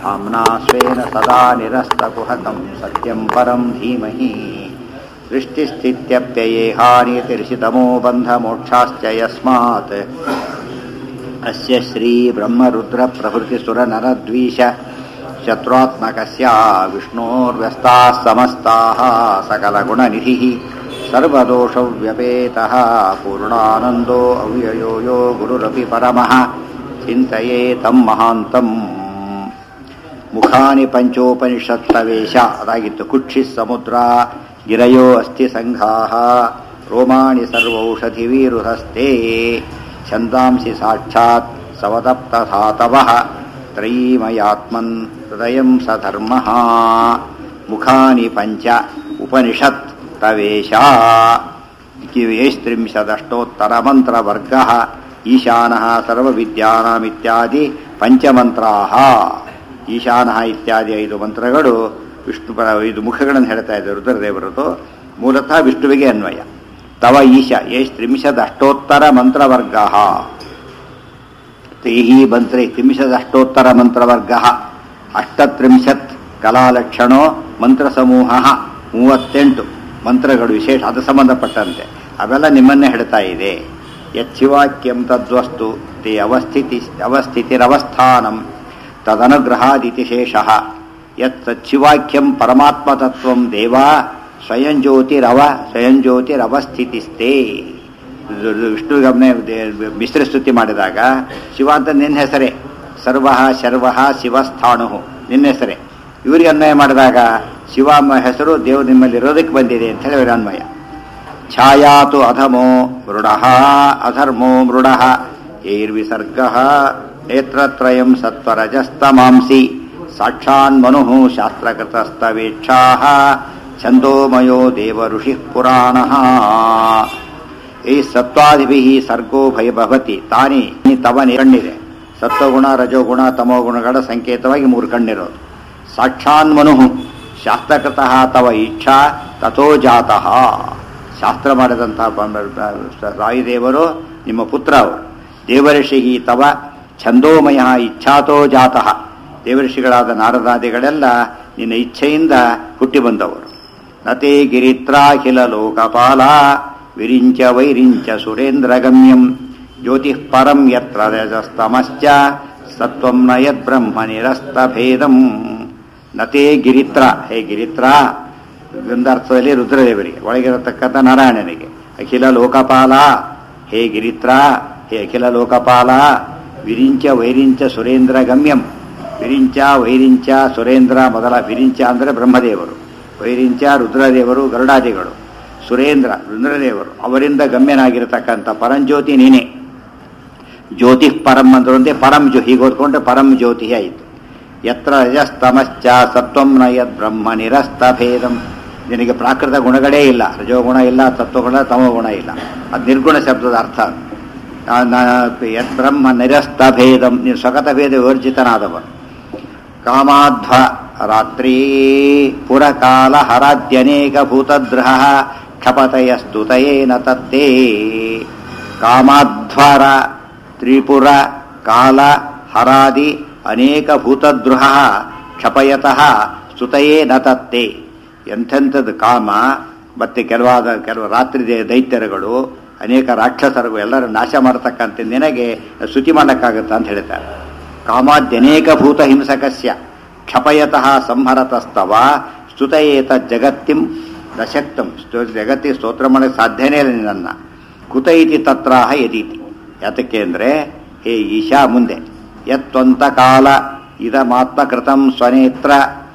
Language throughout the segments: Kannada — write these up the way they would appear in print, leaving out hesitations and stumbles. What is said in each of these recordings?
धाम्ना स्वेन सदा निरस्तकुहकं सत्यं परं धीमहि सृष्टिस्थित्यप्ययेहानितिर्षितमो बन्धमोक्षाश्च यस्मात् अस्य श्रीब्रह्मरुद्रप्रभृतिसुरनरद्वीष शत्रुत्मकस्य विष्णोर्व्यस्ताः समस्ताः सकलगुणनिधिः सर्वदोषव्यपेतः पूर्णानन्दो अव्ययो यो गुरुरपि परमः चिन्तयेतं महान्तम् मुखानि पञ्चोपनिषत्तवेश अदागिತ್ತು ಕುಕ್ಷಿ ಸಮುದ್ರ ಗಿರಯೋ ಅಸ್ಥಿ ಸಂಘಾಃ ರೋಮಾಣಿ ಸರ್ವೌಷಧಿವೀರುಹಸ್ತೆ ಛಂದಾಂಸಿ ಸಾಕ್ಷಾತ್ ಸವದಪ್ತಧಾತವಃ ತ್ರಯೀಮಯಾತ್ಮನ್ ಹೃದಯಂ ಸಧರ್ಮಃ ಮುಖಾನಿ ಪಂಚ ಉಪನಿಷತ್ ತವೇಶ ಕಿವೇಸ್ತ್ರಿಂಶದಷ್ಟೋತ್ತರಮಂತ್ರವರ್ಗಃ ಈಶಾನಃ ಸರ್ವವಿದ್ಯಾನಾಮಿತ್ಯಾದಿ ಪಂಚಮಂತ್ರಾಃ ಈಶಾನಃ ಇತ್ಯಾದಿ 5 ಮಂತ್ರಗಳು ವಿಷ್ಣು 5 ಮುಖಗಳನ್ನು ಹೇಳ್ತಾ ಇದ್ದಾರೆ ರುದ್ರದೇವರದು ಮೂಲತಃ ವಿಷ್ಣುವಿಗೆ ಅನ್ವಯ ತವ ಈಶ ತ್ರಿಂಶದಷ್ಟೋತ್ತರ ಮಂತ್ರವರ್ಗಃ ತೈಹಿ ಮಂತ್ರೇ ತ್ರಿಂಶದಷ್ಟೋತ್ತರ ಮಂತ್ರವರ್ಗಃ ಅಷ್ಟತ್ರಿಂಶತ್ ಕಲಾಲಕ್ಷಣೋ ಮಂತ್ರಸಮೂಹಃ 38 ಮಂತ್ರಗಳು ವಿಶೇಷ ಅದು ಸಂಬಂಧಪಟ್ಟಂತೆ ಅವೆಲ್ಲ ನಿಮ್ಮನ್ನೇ ಹೇಳ್ತಾ ಇದೆ ಯಚ್ಚಿವಾಕ್ಯಂ ತದ್ವಸ್ತು ತೇ ಅವಸ್ಥಿತಿರವಸ್ಥಾನಂ ತದನುಗ್ರಹಾದಿತಿ ಶೇಷಃ ಯತ್ ಸಚ್ಚಿವಾಕ್ಯಂ ಪರಮಾತ್ಮತತ್ವಂ ದೇವಾ ಸ್ವಯಂ ಜ್ಯೋತಿರವಸ್ಥಿತಿಸ್ತೆ ವಿಷ್ಣುಗಮನೆ ಮಿಶ್ರ ಸ್ತುತಿ ಮಾಡಿದಾಗ ಶಿವ ಅಂತ ನಿನ್ನ ಹೆಸರೇ ಸರ್ವಃ ಶರ್ವಃ ಶಿವಸ್ಥಾಣು ನಿನ್ನ ಹೆಸರೇ ಇವರಿಗೆ ಅನ್ವಯ ಮಾಡಿದಾಗ ಶಿವ ಹೆಸರು ದೇವರು ನಿಮ್ಮಲ್ಲಿ ಇರೋದಕ್ಕೆ ಬಂದಿದೆ ಅಂತ ಹೇಳಿ ಅವರ ಅನ್ವಯ ಛಾಯಾತು ಅಧಮೋ ಮೃಡಃ ಅಧರ್ಮೋ ಮೃಡಃ ಏರ್ವಿಸರ್ಗಃ ನೇತ್ರತ್ರಯಂ ಸತ್ವರಜಸ್ತಮಾಂಸಿ ಸಾಕ್ಷಾನ್ ಮನುಃ ಶಾಸ್ತ್ರಕೃತಸ್ತವೇಕ್ಷಾಃ ಛಂದೋಮಯೋ ದೇವ ಋಷಿಃ ಪುರಾಣಃ ಈ ಸತ್ವಾದಿಭಿಃ ಸರ್ಗೋ ಭವತಿ ತಾನಿ ತವ ಕಣ್ಣಿದೆ ಸತ್ವಗುಣ ರಜೋಗುಣ ತಮೋಗುಣಗಳ ಸಂಕೇತವಾಗಿ 3 ಕಣ್ಣಿರೋದು ಸಾಕ್ಷಾನ್ ಮನುಃ ಶಾಸ್ತ್ರಕೃತಃ ತವ ಇಚ್ಛಾ ತಥೋ ಜಾತಃ ಶಾಸ್ತ್ರ ಮಾಡಿದಂತಹ ರಾಯುದೇವರು ನಿಮ್ಮ ಪುತ್ರ ಅವರು ದೇವಋಷಿ ತವ ಛಂದೋಮಯ ಇಚ್ಛಾತೋ ಜಾತಃ ದೇವಋಷಿಗಳಾದ ನಾರದಾದಿಗಳೆಲ್ಲ ನಿನ್ನ ಇಚ್ಛೆಯಿಂದ ಹುಟ್ಟಿ ಬಂದವರು ನತೇ ಗಿರಿತ್ರಾಖಿಲ ಲೋಕಪಾಲ ವಿರಿಂಚ ವೈರಿಂಚ ಸುರೇಂದ್ರಗಮ್ಯಂ ಜ್ಯೋತಿಃ ಪರಂ ಯತ್ರ ರಜಸ್ತಮಶ್ಚ ಸತ್ವಂ ನ ಯದ್ಬ್ರಹ್ಮ ನಿರಸ್ತಭೇದಂ ನತೇ ಗಿರಿತ್ರ ಹೇ ಗಿರಿತ್ರ ಒಂದರ್ಥದಲ್ಲಿ ರುದ್ರದೇವರಿಗೆ ಒಳಗಿರತಕ್ಕಂಥ ನಾರಾಯಣನಿಗೆ ಅಖಿಲ ಲೋಕಪಾಲ ಹೇ ಗಿರಿತ್ರ ಹೇ ಅಖಿಲ ಲೋಕಪಾಲ ವಿರಿಂಚ ವೈರಿಂಚ ಸುರೇಂದ್ರ ಗಮ್ಯಂ ವಿರಿಂಚ ವೈರಿಂಚ ಸುರೇಂದ್ರ ಮೊದಲ ವಿರಿಂಚ ಅಂದರೆ ಬ್ರಹ್ಮದೇವರು ವೈರಿಂಚ ರುದ್ರದೇವರು ಗರುಡಾದಿಗಳು ಸುರೇಂದ್ರ ರುದ್ರದೇವರು ಅವರಿಂದ ಗಮ್ಯನಾಗಿರತಕ್ಕಂಥ ಪರಂಜ್ಯೋತಿ ನೀನೇ ಜ್ಯೋತಿ ಪರಂ ಅಂದ್ರಂತೆ ಪರಂ ಹೀಗೆ ಓದ್ಕೊಂಡ್ರೆ ಪರಂ ಜ್ಯೋತಿ ಆಯಿತು ಯತ್ರ ರಜಸ್ತಮಶ್ಚ ಸತ್ವಂ ನ ಯದ್ ಬ್ರಹ್ಮ ನಿರಸ್ತಭೇದಂ ನಿನಗೆ ಪ್ರಾಕೃತ ಗುಣಗಳೇ ಇಲ್ಲ ರಜೋಗುಣ ಇಲ್ಲ ಸತ್ವಗುಣ ತಮೋಗುಣ ಇಲ್ಲ ಅದು ನಿರ್ಗುಣ ಶಬ್ದದ ಅರ್ಥ ಯದ್ ಬ್ರಹ್ಮ ನಿರಸ್ತಭೇದಂ ನೀನು ಸ್ವಗತ ಭೇದ ವಿವರ್ಜಿತನಾದವನು ಕಾಮಾಧ್ವ ರಾತ್ರಿ ಪುರಕಾಲ ಹರಾದ್ಯನೇಕ ಭೂತದ್ರಹ ಕ್ಷಪತಯಸ್ತುತಯೇನ ತತ್ತೇ ಕಾಮಾಧ್ವರ ತ್ರಿಪುರ ಕಾಲ ಹರಾದಿ ಅನೇಕ ಭೂತದ್ರುಹ ಕ್ಷಪಯತಃ ಸ್ತುತಯೇ ನ ತತ್ತೆ ಎಂಥೆಂಥದ್ದು ಕಾಮ ಮತ್ತೆ ಕೆಲವು ರಾತ್ರಿ ದೈತ್ಯರುಗಳು ಅನೇಕ ರಾಕ್ಷಸರು ಎಲ್ಲರೂ ನಾಶ ಮಾಡತಕ್ಕಂಥ ನಿನಗೆ ಸ್ತುತಿ ಮಾಡಕ್ಕಾಗತ್ತ ಅಂತ ಹೇಳ್ತಾರೆ ಕಾಮಾದ್ಯನೇಕ ಭೂತ ಹಿಂಸಕಸ್ಯ ಕ್ಷಪಯತಃ ಸಂಹರತಸ್ತವ ಸ್ತುತಯೇತ ಜಗತ್ತಿಂ ನಶಕ್ತಂ ಜಗತ್ತಿಗೆ ಸ್ತೋತ್ರ ಮಾಡಕ್ಕೆ ಸಾಧ್ಯನೇ ಇಲ್ಲ ನಿನ್ನ ಕುತ ಇತಿ ತತ್ರಾಹ ಯದೀತಿ ಯಾತಕ್ಕೆ ಅಂದರೆ ಹೇ ಈಶಾ ಮುಂದೆ ಯತ್ವಂತ ಕಾಲ ಇದಮಾತ್ಮಕೃತಂ ಸ್ವನೇತ್ರ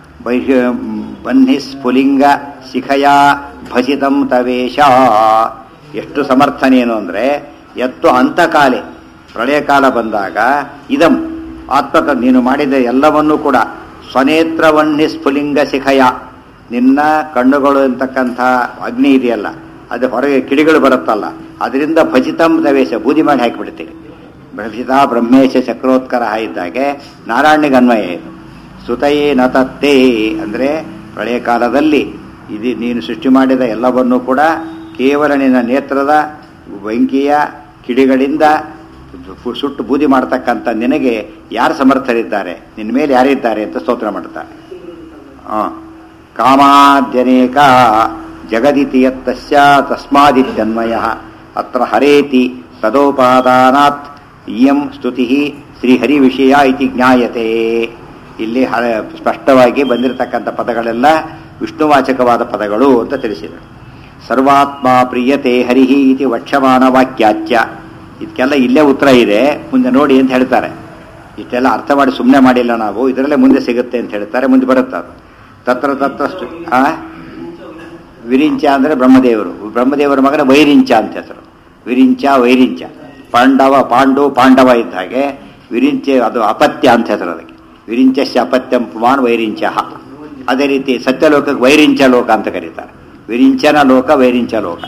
ಬನ್ನಿಸ್ಫುಲಿಂಗ ಶಿಖಯಾ ಭಸಿತಂ ತವೇಶ ಎಷ್ಟು ಸಮರ್ಥನೇನು ಅಂದರೆ ಎತ್ತು ಅಂತಕಾಲೆ ಪ್ರಳಯ ಕಾಲ ಬಂದಾಗ ಇದಂ ಆತ್ಮಕ ನೀನು ಮಾಡಿದ ಎಲ್ಲವನ್ನೂ ಕೂಡ ಸ್ವನೇತ್ರವನ್ನಿ ಸ್ಫುಲಿಂಗ ಶಿಖಯ ನಿನ್ನ ಕಣ್ಣುಗಳು ಅಂತಕ್ಕಂಥ ಅಗ್ನಿ ಇದೆಯಲ್ಲ ಅದು ಹೊರಗೆ ಕಿಡಿಗಳು ಬರುತ್ತಲ್ಲ ಅದರಿಂದ ಭಜಿತಂ ತವೇಶ ಬೂದಿ ಮಾಡಿ ಹಾಕಿಬಿಡ್ತೀರಿ ಭಜಿತ ಬ್ರಹ್ಮೇಶ ಚಕ್ರೋತ್ಕರ ಇದ್ದಾಗೆ ನಾರಾಯಣಿಗೆ ಅನ್ವಯ ಇದು ಸುತಯೇ ನತತ್ತೇ ಅಂದರೆ ಪ್ರಳಯ ಕಾಲದಲ್ಲಿ ಇದು ನೀನು ಸೃಷ್ಟಿ ಮಾಡಿದ ಎಲ್ಲವನ್ನೂ ಕೂಡ ಕೇವಲ ನಿನ್ನ ನೇತ್ರದ ಬೆಂಕಿಯ ಕಿಡಿಗಳಿಂದ ಸುಟ್ಟು ಬೂದಿ ಮಾಡ್ತಕ್ಕಂಥ ನಿನಗೆ ಯಾರು ಸಮರ್ಥರಿದ್ದಾರೆ, ನಿನ್ನ ಮೇಲೆ ಯಾರಿದ್ದಾರೆ ಅಂತ ಸ್ತೋತ್ರ ಮಾಡ್ತಾರೆ. ಕಾಮಾದ್ಯನೇಕ ಜಗದಿತಿ ಯತ್ತಸ್ಯ ತಸ್ಮಾದಿತ್ಯನ್ವಯ ಅತ್ರ ಹರೇತಿ ತದೋಪಾದಾನಾತ್ ಇಯಂ ಸ್ತುತಿ ಶ್ರೀಹರಿ ವಿಷಯ ಇತಿ ಜ್ಞಾಯತೆ. ಇಲ್ಲಿ ಸ್ಪಷ್ಟವಾಗಿ ಬಂದಿರತಕ್ಕಂಥ ಪದಗಳೆಲ್ಲ ವಿಷ್ಣುವಾಚಕವಾದ ಪದಗಳು ಅಂತ ತಿಳಿಸಿದರು. ಸರ್ವಾತ್ಮ ಪ್ರಿಯತೆ ಹರಿಹಿ ಇತಿ ವಕ್ಷಮಾನ ವಾಕ್ಯಾಚ್ಯ. ಇದಕ್ಕೆಲ್ಲ ಇಲ್ಲೇ ಉತ್ತರ ಇದೆ, ಮುಂದೆ ನೋಡಿ ಅಂತ ಹೇಳ್ತಾರೆ. ಇಷ್ಟೆಲ್ಲ ಅರ್ಥ ಮಾಡಿ ಸುಮ್ಮನೆ ಮಾಡಿಲ್ಲ ನಾವು, ಇದರಲ್ಲೇ ಮುಂದೆ ಸಿಗುತ್ತೆ ಅಂತ ಹೇಳ್ತಾರೆ. ಮುಂದೆ ಬರುತ್ತೆ ಅದು. ತತ್ರ ತತ್ರ ವಿರಿಂಚ ಅಂದರೆ ಬ್ರಹ್ಮದೇವರು, ಬ್ರಹ್ಮದೇವರ ಮಗನ ವೈರಿಂಚ ಅಂತ ಹೆಸರು. ವಿರಿಂಚ ವೈರಿಂಚ, ಪಾಂಡವ ಇದ್ದ ಹಾಗೆ ವಿರಿಂಚ ಅದು ಅಪತ್ಯ ಅಂತ ಹೆಸರು ಅದಕ್ಕೆ. ವಿರಿಂಚಸ್ಯ ಅಪತ್ಯಂ ಪುಮಾನ್ ವೈರಿಂಚ. ಅದೇ ರೀತಿ ಸತ್ಯಲೋಕಕ್ಕೆ ವೈರಿಂಚ ಲೋಕ ಅಂತ ಕರೀತಾರೆ. ವಿರಿಂಚನ ಲೋಕ ವೈರಿಂಚ ಲೋಕ.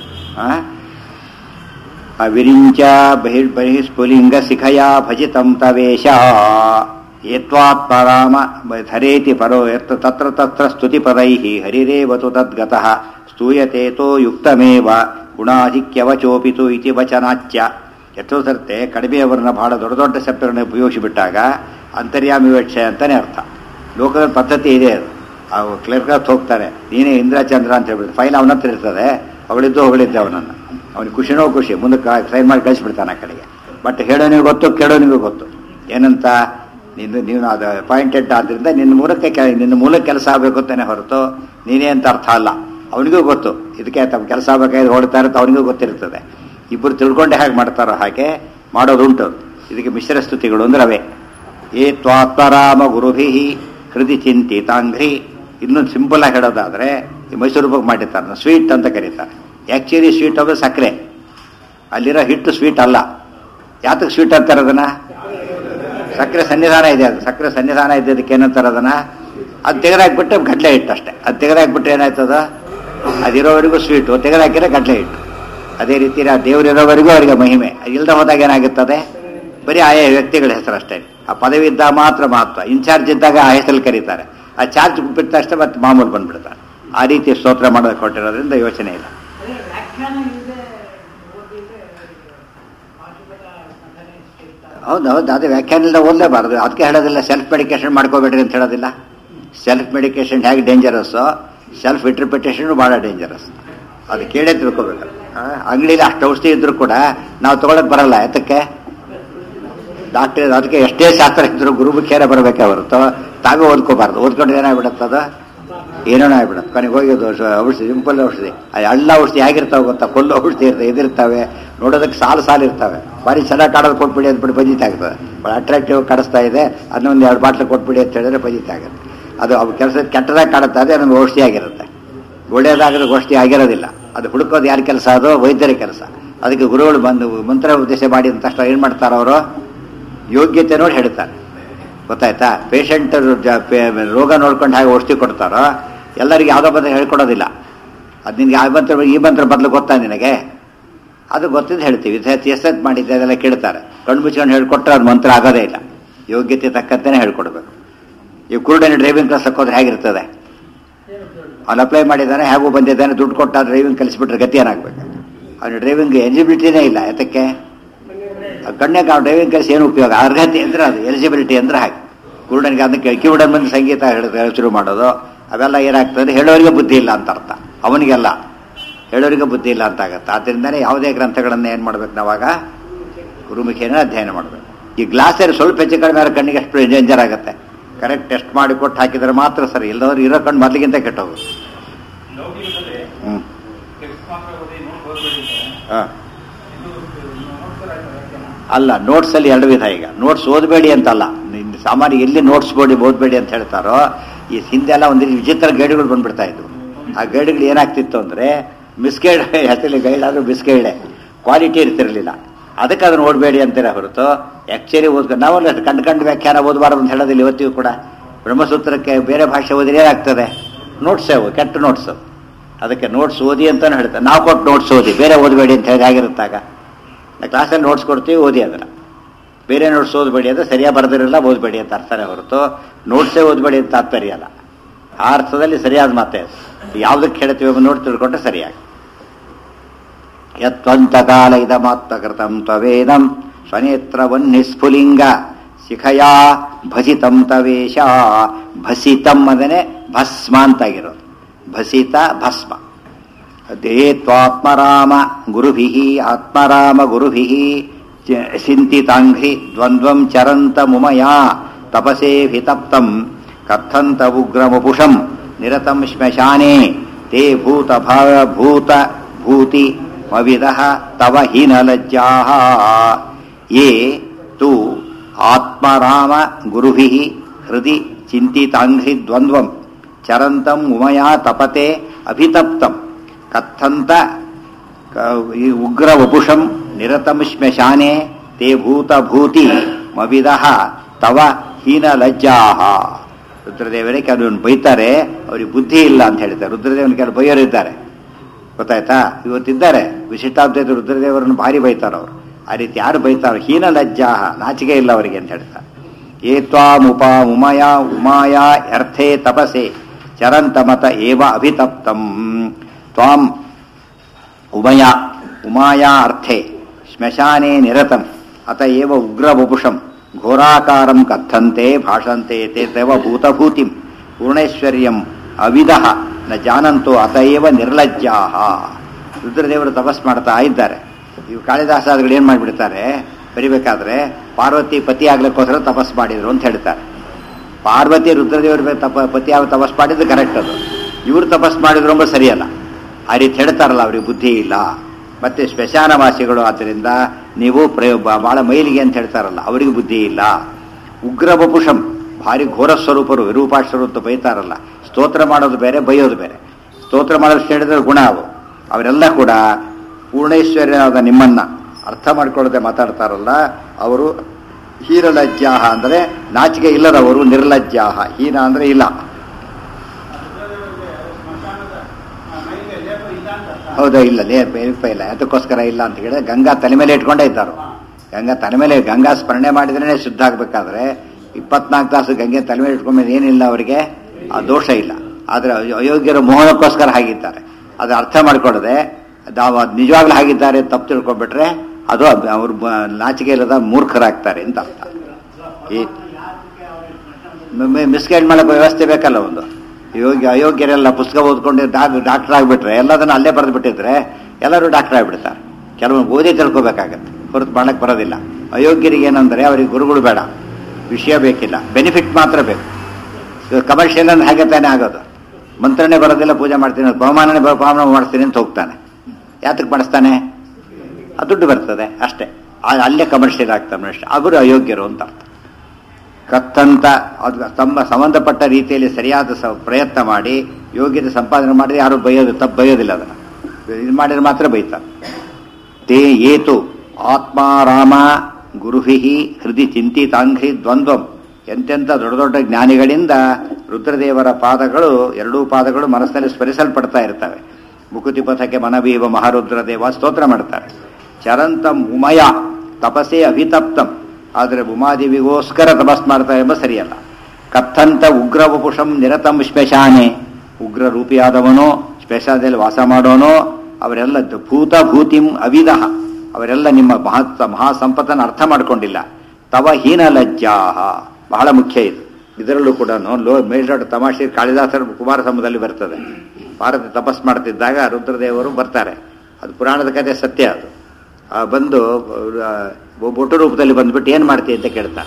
ವಿರಿಂಚ ಬಹಿಸ್ಫುಲಿಂಗ ಶಿಖಯ ಭಜಿತಂ ತವೇಶ ಏತ್ವಾತ್ಮರಾಮ ಧರೇತಿ ಪರೋ ಯತ್ ತತ್ರ ತತ್ರ ಸ್ತುತಿ ಪದೈ ಹರಿರೇವತು ತದ್ಗತಃ ಸ್ತೂಯತೇತೋ ಯುಕ್ತಮೇವ ಗುಣಾಧಿಕ್ಯವಚೋಪಿತು ಇತಿ ವಚನಾಚ್ಯ. ಎಷ್ಟೋ ಸರ್ತೆ ಕಡಿಮೆಯವರನ್ನ ಬಹಳ ದೊಡ್ಡ ದೊಡ್ಡ ಶಬ್ದಗಳನ್ನ ಉಪಯೋಗಿಸಿಬಿಟ್ಟಾಗ ಅಂತರ್ಯಾಮಿ ವಿವಕ್ಷೆ ಅಂತಾನೆ ಅರ್ಥ. ಲೋಕದ ಪದ್ಧತಿ ಇದೆ ಅದು. ಅವು ಕ್ಲರ್ಕ್ ಹೋಗ್ತಾರೆ, ನೀನೇ ಇಂದ್ರಚಂದ್ರ ಅಂತ ಹೇಳ್ಬಿಟ್ಟು ಫೈಲ್ ಅವನ ಹತ್ರ ಇರ್ತದೆ. ಹೊಗಳಿದ್ದು ಅವನನ್ನು, ಅವನಿಗೆ ಖುಷಿನೋ ಖುಷಿ, ಮುಂದಕ್ಕೆ ಸೈನ್ ಮಾಡಿ ಕಳಿಸ್ಬಿಡ್ತಾನೆ ಆ ಕಡೆಗೆ. ಬಟ್ ಹೇಳೋನಿಗೆ ಗೊತ್ತು, ಕೇಳೋನಿಗೂ ಗೊತ್ತು. ಏನಂತ ನೀನು ಅದು ಅಪಾಯಿಂಟೆಡ್ ಆದ್ದರಿಂದ ನಿನ್ನ ಮೂಲಕ ಕೆಲಸ ಆಗಬೇಕು ಅಂತಾನೆ ಹೊರತು ನೀನೇ ಅಂತ ಅರ್ಥ ಅಲ್ಲ. ಅವನಿಗೂ ಗೊತ್ತು ಇದಕ್ಕೆ ತಮ್ಮ ಕೆಲಸ ಬೇಕಾದ್ರೆ ಹೊಡ್ತಾ ಇರುತ್ತೆ, ಅವನಿಗೂ ಗೊತ್ತಿರ್ತದೆ. ಇಬ್ಬರು ತಿಳ್ಕೊಂಡೆ ಹೇಗೆ ಮಾಡ್ತಾರೋ ಹಾಗೆ ಮಾಡೋದುಂಟು. ಇದಕ್ಕೆ ಮಿಶ್ರ ಸ್ತುತಿಗಳು ಅಂದ್ರೆ ಅವೇ. ಏ ತ್ವಾತ್ಮರಾಮ ಗುರುಭಿ ಹೃದಯ ಚಿಂತಿತಾಂಘ್ರಿ. ಇನ್ನೊಂದು ಸಿಂಪಲ್ ಆಗಿ ಹೇಳೋದಾದ್ರೆ ಮೈಸೂರು ರೂಪಕ್ಕೆ ಮಾಡಿರ್ತಾರೆ, ಸ್ವೀಟ್ ಅಂತ ಕರೀತಾರೆ. ಆ್ಯಕ್ಚುಲಿ ಸ್ವೀಟ್ ಅಂದ್ರೆ ಸಕ್ಕರೆ, ಅಲ್ಲಿರೋ ಹಿಟ್ಟು ಸ್ವೀಟ್ ಅಲ್ಲ. ಯಾತಕ್ಕೆ ಸ್ವೀಟ್ ಅಂತಾರೆ ಅದನ್ನ? ಸಕ್ಕರೆ ಸನ್ನಿಧಾನ ಇದೆ. ಅದು ಸಕ್ಕರೆ ಸನ್ನಿಧಾನ ಇದ್ದದಕ್ಕೆ ಏನಂತಾರೆ ಅದನ್ನ? ಅದು ತೆಗೆದಾಕ್ಬಿಟ್ಟು ಗಡ್ಲೆ ಹಿಟ್ಟು ಅಷ್ಟೇ. ಅದು ತೆಗೆದಾಕ್ಬಿಟ್ರೆ ಏನಾಯ್ತದ? ಅದಿರೋವರೆಗೂ ಸ್ವೀಟು, ತೆಗೆದಾಕಿದ್ರೆ ಗಡ್ಲೆ ಹಿಟ್ಟು. ಅದೇ ರೀತಿ ಆ ದೇವರಿರೋವರೆಗೂ ಅವರಿಗೆ ಮಹಿಮೆ. ಇಲ್ಲದ ಹೋದಾಗ ಏನಾಗುತ್ತದೆ? ಬರೀ ಆಯಾ ವ್ಯಕ್ತಿಗಳ ಹೆಸರು ಅಷ್ಟೇ. ಆ ಪದವಿ ಇದ್ದಾಗ ಮಾತ್ರ ಮಹತ್ವ. ಇನ್ಚಾರ್ಜ್ ಇದ್ದಾಗ ಆ ಹೆಸರು ಕರೀತಾರೆ. ಆ ಚಾರ್ಜ್ ಬಿಟ್ಟ ತಕ್ಷಣ ಮತ್ತೆ ಮಾಮೂಲು ಬಂದ್ಬಿಡ್ತಾರೆ. ಆ ರೀತಿ ಸ್ತೋತ್ರ ಮಾಡೋದಕ್ಕೆ ಕೊಟ್ಟಿರೋದ್ರಿಂದ ಯೋಚನೆ ಇಲ್ಲ. ಹೌದೌದು, ಅದೇ ವ್ಯಾಖ್ಯಾನ ಇಲ್ಲದೆ ಓದಲೇಬಾರದು. ಅದಕ್ಕೆ ಹೇಳೋದಿಲ್ಲ ಸೆಲ್ಫ್ ಮೆಡಿಕೇಶನ್ ಮಾಡ್ಕೋಬೇಡ್ರಿ ಅಂತ ಹೇಳೋದಿಲ್ಲ. ಸೆಲ್ಫ್ ಮೆಡಿಕೇಶನ್ ಹೇಗೆ ಡೇಂಜರಸ್ಸೋ ಸೆಲ್ಫ್ ಇಂಟರ್ಪ್ರಿಟೇಷನ್ ಬಹಳ ಡೇಂಜರಸ್. ಅದು ಕೇಳೇ ತಿಳ್ಕೋಬೇಕು. ಅಂಗಡಿಯಲ್ಲಿ ಅಷ್ಟು ಔಷಧಿ ಇದ್ರೂ ಕೂಡ ನಾವು ತಗೊಳಕ್ ಬರಲ್ಲ. ಯಾತಕ್ಕೆ? ಡಾಕ್ಟರ್ ಅದಕ್ಕೆ ಎಷ್ಟೇ ಶಾಸ್ತ್ರ ಇದ್ರು ಗುರುಮುಖೇನ ಬರಬೇಕೆ ಹೊರತು ತಾವೇ ಓದ್ಕೋಬಾರ್ದು. ಓದ್ಕೊಂಡ್ರೆ ಏನಾಗ್ಬಿಡತ್ತದ? ಏನೇನೋ ಆಗ್ಬಿಡತ್ತೆ. ಕೊನೆಗೆ ಹೋಗಿ ಔಷಧಿ, ಸಿಂಪಲ್ ಔಷಧಿ, ಎಲ್ಲ ಔಷಧಿ ಹೇಗಿರ್ತಾವೆ ಗೊತ್ತಾ? ಕೊಲ್ಲು ಔಷಧಿ ಇರ್ತವೆ, ಇದಿರ್ತವೆ, ನೋಡೋದಕ್ಕೆ ಸಾಲು ಇರ್ತವೆ. ಭಾರಿ ಚೆನ್ನಾಗಿ ಕಾಡೋದು ಕೊಟ್ಬಿಡಿ ಅಂದ್ಬಿಟ್ಟು ಬಜಿತ ಆಗ್ತದೆ. ಭಾಳ ಅಟ್ರಾಕ್ಟಿವ್ ಕಾಣಿಸ್ತಾ ಇದೆ, ಅದನ್ನೊಂದು 2 ಬಾಟ್ಲು ಕೊಟ್ಬಿಡಿ ಅಂತ ಹೇಳಿದ್ರೆ ಬಜಿತ ಆಗುತ್ತೆ. ಅದು ಅವ್ರ ಕೆಲಸ ಕೆಟ್ಟದಾಗಿ ಕಾಣುತ್ತೆ, ಅದೇ ನಮ್ಗೆ ಔಷಧಿ ಆಗಿರುತ್ತೆ. ಒಳ್ಳೆಯದಾಗದ ಔಷಧಿ ಆಗಿರೋದಿಲ್ಲ. ಅದು ಹುಡುಕೋದು ಯಾರ ಕೆಲಸ? ಅದು ವೈದ್ಯರ ಕೆಲಸ. ಅದಕ್ಕೆ ಗುರುಗಳು ಬಂದು ಮಂತ್ರ ಉದ್ದೇಶ ಮಾಡಿ ಅಂತ ತಕ್ಷಣ ಏನು ಮಾಡ್ತಾರೆ? ಅವರು ಯೋಗ್ಯತೆ ನೋಡಿ ಹೇಳ್ತಾರೆ. ಗೊತ್ತಾಯ್ತಾ? ಪೇಷಂಟ್ ರೋಗ ನೋಡ್ಕೊಂಡು ಹೇಗೆ ಔಷಧಿ ಕೊಡ್ತಾರೋ ಎಲ್ಲರಿಗೆ ಯಾವುದೋ ಬಂದ್ರೆ ಹೇಳ್ಕೊಡೋದಿಲ್ಲ. ಅದು ನಿನ್ಗೆ ಆ ಮಂತ್ರ ಈ ಮಂತ್ರ ಬದಲು ಗೊತ್ತಾ ನಿನಗೆ? ಅದು ಗೊತ್ತಿದ್ದು ಹೇಳ್ತೀವಿ. ಎಷ್ಟೊತ್ತು ಮಾಡಿದ್ದೆ ಅದೆಲ್ಲ ಕೇಳ್ತಾರೆ. ಕಣ್ಣು ಮುಚ್ಕೊಂಡು ಹೇಳ್ಕೊಟ್ರೆ ಅದು ಮಂತ್ರ ಆಗೋದೇ ಇಲ್ಲ. ಯೋಗ್ಯತೆ ತಕ್ಕಂತೆಯೇ ಹೇಳ್ಕೊಡ್ಬೇಕು. ಈ ಕುರುಡನ ಡ್ರೈವಿಂಗ್ ಕ್ಲಾಸ್ ಹಾಕೋದ್ರೆ ಹೇಗಿರ್ತದೆ? ಅವ್ನು ಅಪ್ಲೈ ಮಾಡಿದ್ದಾನೆ, ಹೇಗೂ ಬಂದಿದ್ದಾನೆ, ದುಡ್ಡು ಕೊಟ್ಟ ಡ್ರೈವಿಂಗ್ ಕಲಿಸ್ಬಿಟ್ರೆ ಗತಿ ಏನಾಗಬೇಕು? ಅವನು ಡ್ರೈವಿಂಗ್ ಎಲಿಜಿಬಿಲಿಟಿನೇ ಇಲ್ಲ. ಯಾತಕ್ಕೆ? ಕಣ್ಣಾಗ ಅವ್ನು ಡ್ರೈವಿಂಗ್ ಕಲಿಸಿ ಏನು ಉಪಯೋಗ? ಅರ್ಹತೆ ಅಂದ್ರೆ ಅದು ಎಲಿಜಿಬಿಲಿಟಿ ಅಂದ್ರೆ ಹಾಗೆ. ಕುರುಡನಿಗೆ ಅದಕ್ಕೆ ಕಿವುಡನ ಬಂದು ಸಂಗೀತ ಶುರು ಮಾಡೋದು ಅವೆಲ್ಲ ಏನಾಗ್ತದೆ? ಹೇಳೋರಿಗೆ ಬುದ್ಧಿ ಇಲ್ಲ ಅಂತ ಅರ್ಥ. ಅವನಿಗೆಲ್ಲ ಹೇಳೋರಿಗೆ ಬುದ್ಧಿ ಇಲ್ಲ ಅಂತ ಆಗತ್ತೆ. ಆದ್ದರಿಂದನೇ ಯಾವುದೇ ಗ್ರಂಥಗಳನ್ನು ಏನು ಮಾಡ್ಬೇಕು ನಾವಾಗ? ಗುರುಮುಖೇನ ಅಧ್ಯಯನ ಮಾಡಬೇಕು. ಈ ಗ್ಲಾಸಲ್ಲಿ ಸ್ವಲ್ಪ ಹೆಚ್ಚು ಕಡಿಮೆ ಆದ್ರೆ ಕಣ್ಣಿಗೆ ಎಷ್ಟು ಡೇಂಜರ್ ಆಗುತ್ತೆ. ಕರೆಕ್ಟ್ ಟೆಸ್ಟ್ ಮಾಡಿ ಕೊಟ್ಟು ಹಾಕಿದ್ರೆ ಮಾತ್ರ ಸರಿ. ಇಲ್ಲದವ್ರು ಇರೋ ಕಣ್ಣು ಮೊದಲಿಗಿಂತ ಕೆಟ್ಟೋಗುತ್ತೆ. ಅಲ್ಲ, ನೋಟ್ಸಲ್ಲಿ 2 ವಿಧ. ಈಗ ನೋಟ್ಸ್ ಓದಬೇಡಿ ಅಂತಲ್ಲ, ಸಾಮಾನ್ಯ ಎಲ್ಲಿ ನೋಟ್ಸ್ ಓದಬೇಡಿ ಅಂತ ಹೇಳ್ತಾರೋ, ಈ ಹಿಂದೆಲ್ಲ ಒಂದು ವಿಚಿತ್ರ ಗೈಡ್ಗಳು ಬಂದ್ಬಿಡ್ತಾ ಇದ್ವು. ಆ ಗೈಡ್ಗಳು ಏನಾಗ್ತಿತ್ತು ಅಂದರೆ ಮಿಸ್ಗೈಡ್, ಹೆಸರಲ್ಲಿ ಗೈಡ್ ಆದರೂ ಮಿಸ್ಗೈಡೆ, ಕ್ವಾಲಿಟಿ ಇರ್ತಿರಲಿಲ್ಲ. ಅದಕ್ಕೆ ಅದನ್ನು ಓದಬೇಡಿ ಅಂತೀರ ಹೊರತು ಆ್ಯಕ್ಚುಲಿ ನಾವಲ್ಲ ಕಂಡು ವ್ಯಾಖ್ಯಾನ ಓದಬಾರ್ದು ಅಂತ ಹೇಳೋದಿಲ್ಲ. ಇವತ್ತಿಗೂ ಕೂಡ ಬ್ರಹ್ಮಸೂತ್ರಕ್ಕೆ ಬೇರೆ ಭಾಷೆ ಓದಿದ್ರೆ ಏನಾಗ್ತದೆ? ನೋಟ್ಸೇ ಅವು, ಕೆಟ್ಟ ನೋಟ್ಸು. ಅದಕ್ಕೆ ನೋಟ್ಸ್ ಓದಿ ಅಂತಲೂ ಹೇಳ್ತಾರೆ. ನಾವು ಕೊಟ್ಟು ನೋಟ್ಸ್ ಓದಿ, ಬೇರೆ ಓದಬೇಡಿ ಅಂತ ಹೇಳಿ ಆಗಿರುತ್ತಾಗ ಕ್ಲಾಸಲ್ಲಿ ನೋಟ್ಸ್ ಕೊಡ್ತೀವಿ, ಓದಿ. ಅದನ್ನು ಬೇರೆ ನೋಟ್ಸ್ ಓದಬೇಡಿ ಅಂದರೆ ಸರಿಯಾಗಿ ಬರೆದಿರಲ್ಲ, ಓದಬೇಡಿ ಅಂತ ಅರ್ಥನೇ ಹೊರತು ನೋಟ್ಸೇ ಓದಬೇಡಿ ಅಂತ ತಾತ್ಪರ್ಯ ಅಲ್ಲ. ಆ ಅರ್ಥದಲ್ಲಿ ಸರಿಯಾದ ಮಾತೇ ಅದು. ಯಾವುದಕ್ಕೆ ಹೇಳ್ತೀವಿ ನೋಡಿ ತಿಳ್ಕೊಂಡ್ರೆ ಸರಿಯಾಗಿ. ಯತ್ವಂತ ಕಾಲ ಇದಮಾತ್ಮಕೃತಂ ತ್ವೇದಂ ಸ್ವನೇತ್ರವನ್ನಿಸ್ಫುಲಿಂಗ ಶಿಖಯಾ ಭಸಿತಂ ತವೇಶ. ಭಸಿತಂ ಅಂದರೆ ಭಸ್ಮ ಅಂತಾಗಿರೋದು. ಭಸಿತ ಭಸ್ಮ. ದೇ ತ್ವಾತ್ಮರಾಮ ಗುರುಭಿಃ ಆತ್ಮರಾಮ ಗುರುಭಿಃ ಚಿಂತಿತಾಂಘ್ರಿ ದ್ವಂದ್ವಂ ಚರಂತ ಮುಮಯಾ ತಪಸೇಭಿತಪ್ತಂ ಕಥಂತ ಉಗ್ರಮಪುಷಂ ನಿರತಂ ಶ್ಮಶಾನೆ ತೇ ಭೂತ ಭೂತಿ ಮವಿದಃ ತವ ಹೀನಲಜ್ಜಾಃ. ಯೇ ತು ಆತ್ಮರಾಮ ಗುರುಭಿಃ ಹೃದಿ ಚಿಂತಿತಾಂಘ್ರಿ ದ್ವಂದ್ವಂ ಚರಂತಂ ಉಮಯಾ ತಪತೆ ಅಭಿತಪ್ತಂ ಕಥಂತ ಉಗ್ರ ವಪುಷಂ ನಿರತಂ ಶ್ಮಶಾನೆ ತೇ ಭೂತಿ ಮವಿದಃ ತವ ಹೀನ ಲಜ್ಜಾಹ. ರುದ್ರದೇವರೇ ಕೆಲವೊಂದು ಬೈತಾರೆ, ಅವ್ರಿಗೆ ಬುದ್ಧಿ ಇಲ್ಲ ಅಂತ ಹೇಳ್ತಾರೆ. ರುದ್ರದೇವನ ಕೆಲವು ಬೈಯೋರು ಇದ್ದಾರೆ, ಗೊತ್ತಾಯ್ತಾ? ಇವತ್ತಿದ್ದಾರೆ ವಿಶಿಷ್ಟಾದ್ವೈತ ರುದ್ರದೇವರನ್ನು ಭಾರಿ ಬೈತಾರೆ ಅವರು. ಆ ರೀತಿ ಯಾರು ಬೈತಾರೋ ಹೀನ ಲಜ್ಜಾಹ, ನಾಚಿಕೆ ಇಲ್ಲ ಅವರಿಗೆ ಅಂತ ಹೇಳ್ತಾರೆ. ಏ ಉಮಾಯ ಅರ್ಥೇ ತಪಸೆ ಚರಂತಮತ ಏವ ಅಭಿತಪ್ತಂ ತ್ವಾಂ ಉಮಾಯಾ ಅರ್ಥೆ ಶ್ಮಶಾನೆ ನಿರತಂ ಅತ ಏವ ಉಗ್ರವಪುಷಂ ಘೋರಾಕಾರಂ ಕಥಂತೆ ಭಾಷಂತೆ ತೇ ತವ ಭೂತಭೂತಿಂ ಪೂರ್ಣೈಶ್ವರ್ಯಂ ಅವಿದಃ ನ ಜಾನಂತೋ ಅತ ಏವ ನಿರ್ಲಜ್ಜಾಹ. ರುದ್ರದೇವರು ತಪಸ್ ಮಾಡ್ತಾ ಇದ್ದಾರೆ. ಇವು ಕಾಳಿದಾಸಾದಿಗಳು ಏನು ಮಾಡಿಬಿಡ್ತಾರೆ, ಬರಿಬೇಕಾದ್ರೆ ಪಾರ್ವತಿ ಪತಿ ಆಗ್ಲಿಕ್ಕೋಸ್ಕರ ತಪಸ್ ಮಾಡಿದ್ರು ಅಂತ ಹೇಳ್ತಾರೆ. ಪಾರ್ವತಿ ರುದ್ರದೇವರು ಪತಿ ಆಗ ತಪಸ್ ಮಾಡಿದ್ದು ಕರೆಕ್ಟ್, ಅದು ಇವರು ತಪಸ್ ಮಾಡಿದ್ರು ಅಂಬ ಸರಿಯಲ್ಲ. ಆ ರೀತಿ ಹೇಳ್ತಾರಲ್ಲ, ಅವ್ರಿಗೆ ಬುದ್ಧಿ ಇಲ್ಲ. ಮತ್ತೆ ಶ್ಮಶಾನವಾಸಿಗಳು, ಆದ್ದರಿಂದ ನೀವು ಬಹಳ ಮೈಲಿಗೆ ಅಂತ ಹೇಳ್ತಾರಲ್ಲ, ಅವರಿಗೆ ಬುದ್ಧಿ ಇಲ್ಲ. ಉಗ್ರವಪುಷಂ, ಭಾರಿ ಘೋರ ಸ್ವರೂಪರು, ವಿರೂಪಾಕ್ಷರು ಬೈತಾರಲ್ಲ. ಸ್ತೋತ್ರ ಮಾಡೋದು ಬೇರೆ, ಬೈಯೋದು ಬೇರೆ. ಸ್ತೋತ್ರ ಮಾಡೋದು ಹೇಳಿದ್ರೆ ಗುಣ ಅವರೆಲ್ಲ ಕೂಡ ಪೂರ್ಣೈಶ್ವರ್ಯನಾದ ನಿಮ್ಮನ್ನ ಅರ್ಥ ಮಾಡ್ಕೊಳ್ಳದೆ ಮಾತಾಡ್ತಾರಲ್ಲ, ಅವರು ಹೀನಲಜ್ಜಾಹ ಅಂದರೆ ನಾಚಿಕೆ ಇಲ್ಲದವರು, ನಿರ್ಲಜ್ಜಾಹ. ಹೀನ ಅಂದ್ರೆ ಇಲ್ಲ. ಹೌದಾ? ಇಲ್ಲ, ಲೇಪ ಇಲ್ಲ. ಅದಕ್ಕೋಸ್ಕರ ಇಲ್ಲ ಅಂತ ಹೇಳಿದ್ರೆ ಗಂಗಾ ತಲೆ ಮೇಲೆ ಇಟ್ಕೊಂಡೇ ಇದ್ದಾರು. ಗಂಗಾ ತಲೆ ಮೇಲೆ, ಗಂಗಾ ಸ್ಮರಣೆ ಮಾಡಿದ್ರೇ ಶುದ್ಧ ಆಗ್ಬೇಕಾದ್ರೆ 24 ತಾಸು ಗಂಗೆ ತಲೆ ಮೇಲೆ ಇಟ್ಕೊಂಡ್ಮೇಲೆ ಏನಿಲ್ಲ, ಅವರಿಗೆ ಆ ದೋಷ ಇಲ್ಲ. ಆದ್ರೆ ಅಯೋಗ್ಯರು ಮೋಹನಕ್ಕೋಸ್ಕರ ಹಾಗಿದ್ದಾರೆ. ಅದು ಅರ್ಥ ಮಾಡ್ಕೊಳ್ಳದೆ ನಾವು ಅದು ನಿಜವಾಗ್ಲೂ ಹಾಗಿದ್ದಾರೆ ತಪ್ಪು ತಿಳ್ಕೊಂಡ್ಬಿಟ್ರೆ ಅದು ಅವ್ರು ನಾಚಿಕೆ ಇಲ್ಲದ ಮೂರ್ಖರಾಗ್ತಾರೆ ಅಂತ ಅರ್ಥ. ಈ ಮಿಸ್ಗೈಡ್ ಮಾಡೋ ವ್ಯವಸ್ಥೆ ಬೇಕಲ್ಲ ಒಂದು. ಅಯೋಗ್ಯರೆಲ್ಲ ಪುಸ್ತಕ ಓದ್ಕೊಂಡು ಡಾಕ್ಟರ್ ಆಗಿಬಿಟ್ರೆ, ಎಲ್ಲದನ್ನ ಅಲ್ಲೇ ಬರೆದು ಬಿಟ್ಟಿದ್ರೆ ಎಲ್ಲರೂ ಡಾಕ್ಟರ್ ಆಗಿಬಿಡ್ತಾರೆ. ಕೆಲವೊಂದು ಓದಿ ತಿಳ್ಕೊಬೇಕಾಗತ್ತೆ, ಹೊರತು ಮಾಡಕ್ಕೆ ಬರೋದಿಲ್ಲ. ಅಯೋಗ್ಯರಿಗೆ ಏನಂದ್ರೆ ಅವರಿಗೆ ಗುರುಗಳು ಬೇಡ, ವಿಷಯ ಬೇಕಿಲ್ಲ, ಬೆನಿಫಿಟ್ ಮಾತ್ರ ಬೇಕು. ಕಮರ್ಷಿಯಲ್ ಅಂದ್ರೆ ಹಾಗೆ ತಾನೇ ಆಗೋದು. ಮಂತ್ರನೇ ಬರೋದಿಲ್ಲ, ಪೂಜೆ ಮಾಡ್ತೀನಿ, ಪವಮಾನ ಮಾಡ್ತೀನಿ ಅಂತ ಹೋಗ್ತಾನೆ. ಯಾತಕ್ಕೆ ಮಾಡಿಸ್ತಾನೆ? ಅದು ದುಡ್ಡು ಬರ್ತದೆ ಅಷ್ಟೇ. ಅಲ್ಲೇ ಕಮರ್ಷಿಯಲ್ ಆಗ್ತಾನೆ ಅಷ್ಟೇ. ಅವರು ಅಯೋಗ್ಯರು ಅಂತ ಅರ್ಥ. ಕತ್ತಂತ ಅದು ತಮ್ಮ ಸಂಬಂಧಪಟ್ಟ ರೀತಿಯಲ್ಲಿ ಸರಿಯಾದ ಪ್ರಯತ್ನ ಮಾಡಿ ಯೋಗ್ಯತೆ ಸಂಪಾದನೆ ಮಾಡಿದ್ರೆ ಯಾರು ತಪ್ಪು ಬೈಯೋದಿಲ್ಲ. ಅದನ್ನು ಇದು ಮಾಡಿದ್ರೆ ಮಾತ್ರ ಬೈತಾರೆ. ತೇ ಏತು ಆತ್ಮಾರಾಮ ಗುರುಹಿ ಹೃದಯ ಚಿಂತಿತಾಂಘ್ರಿ ದ್ವಂದ್ವಂ. ಎಂತೆಂಥ ದೊಡ್ಡ ದೊಡ್ಡ ಜ್ಞಾನಿಗಳಿಂದ ರುದ್ರದೇವರ ಪಾದಗಳು, ಎರಡೂ ಪಾದಗಳು ಮನಸ್ಸಿನಲ್ಲಿ ಸ್ಮರಿಸಲ್ಪಡ್ತಾ ಇರ್ತವೆ. ಮುಕುತಿ ಪಥಕ್ಕೆ ಮನವೀವ ಮಹಾರುದ್ರದೇವ ಸ್ತೋತ್ರ ಮಾಡ್ತಾರೆ. ಚರಂತಂ ಉಮಯ ತಪಸೇ ಅಭಿತಪ್ತಂ. ಆದರೆ ಉಮಾದೇವಿಗೋಸ್ಕರ ತಪಸ್ ಮಾಡ್ತಾರೆ ಎಂಬ ಸರಿಯಲ್ಲ. ಕಥಂತ ಉಗ್ರವಪುಷಂ ನಿರತಂ ಶ್ಮಶಾನೆ. ಉಗ್ರ ರೂಪಿಯಾದವನೋ, ಶ್ಮಶಾನದಲ್ಲಿ ವಾಸ ಮಾಡೋನೋ, ಅವರೆಲ್ಲ ಭೂತಿಂ ಅವಿದಃ, ಅವರೆಲ್ಲ ನಿಮ್ಮ ಮಹಾಸಂಪತ್ತನ್ನು ಅರ್ಥ ಮಾಡಿಕೊಂಡಿಲ್ಲ. ತವ ಹೀನ ಲಜ್ಜಾಹ, ಬಹಳ ಮುಖ್ಯ ಇದು. ಇದರಲ್ಲೂ ಕೂಡ ಮೇಲ್ದೊಡ್ಡ ತಮಾಷೆ ಕಾಳಿದಾಸರ ಕುಮಾರ ಸಂಭವದಲ್ಲಿ ಬರ್ತದೆ. ಭಾರತ ತಪಸ್ ಮಾಡ್ತಿದ್ದಾಗ ರುದ್ರದೇವರು ಬರ್ತಾರೆ. ಅದು ಪುರಾಣದ ಕಥೆ, ಸತ್ಯ ಅದು. ಬಂದು ಬೊಟ್ಟು ರೂಪದಲ್ಲಿ ಬಂದ್ಬಿಟ್ಟು ಏನು ಮಾಡ್ತೀವಿ ಅಂತ ಕೇಳ್ತಾರೆ.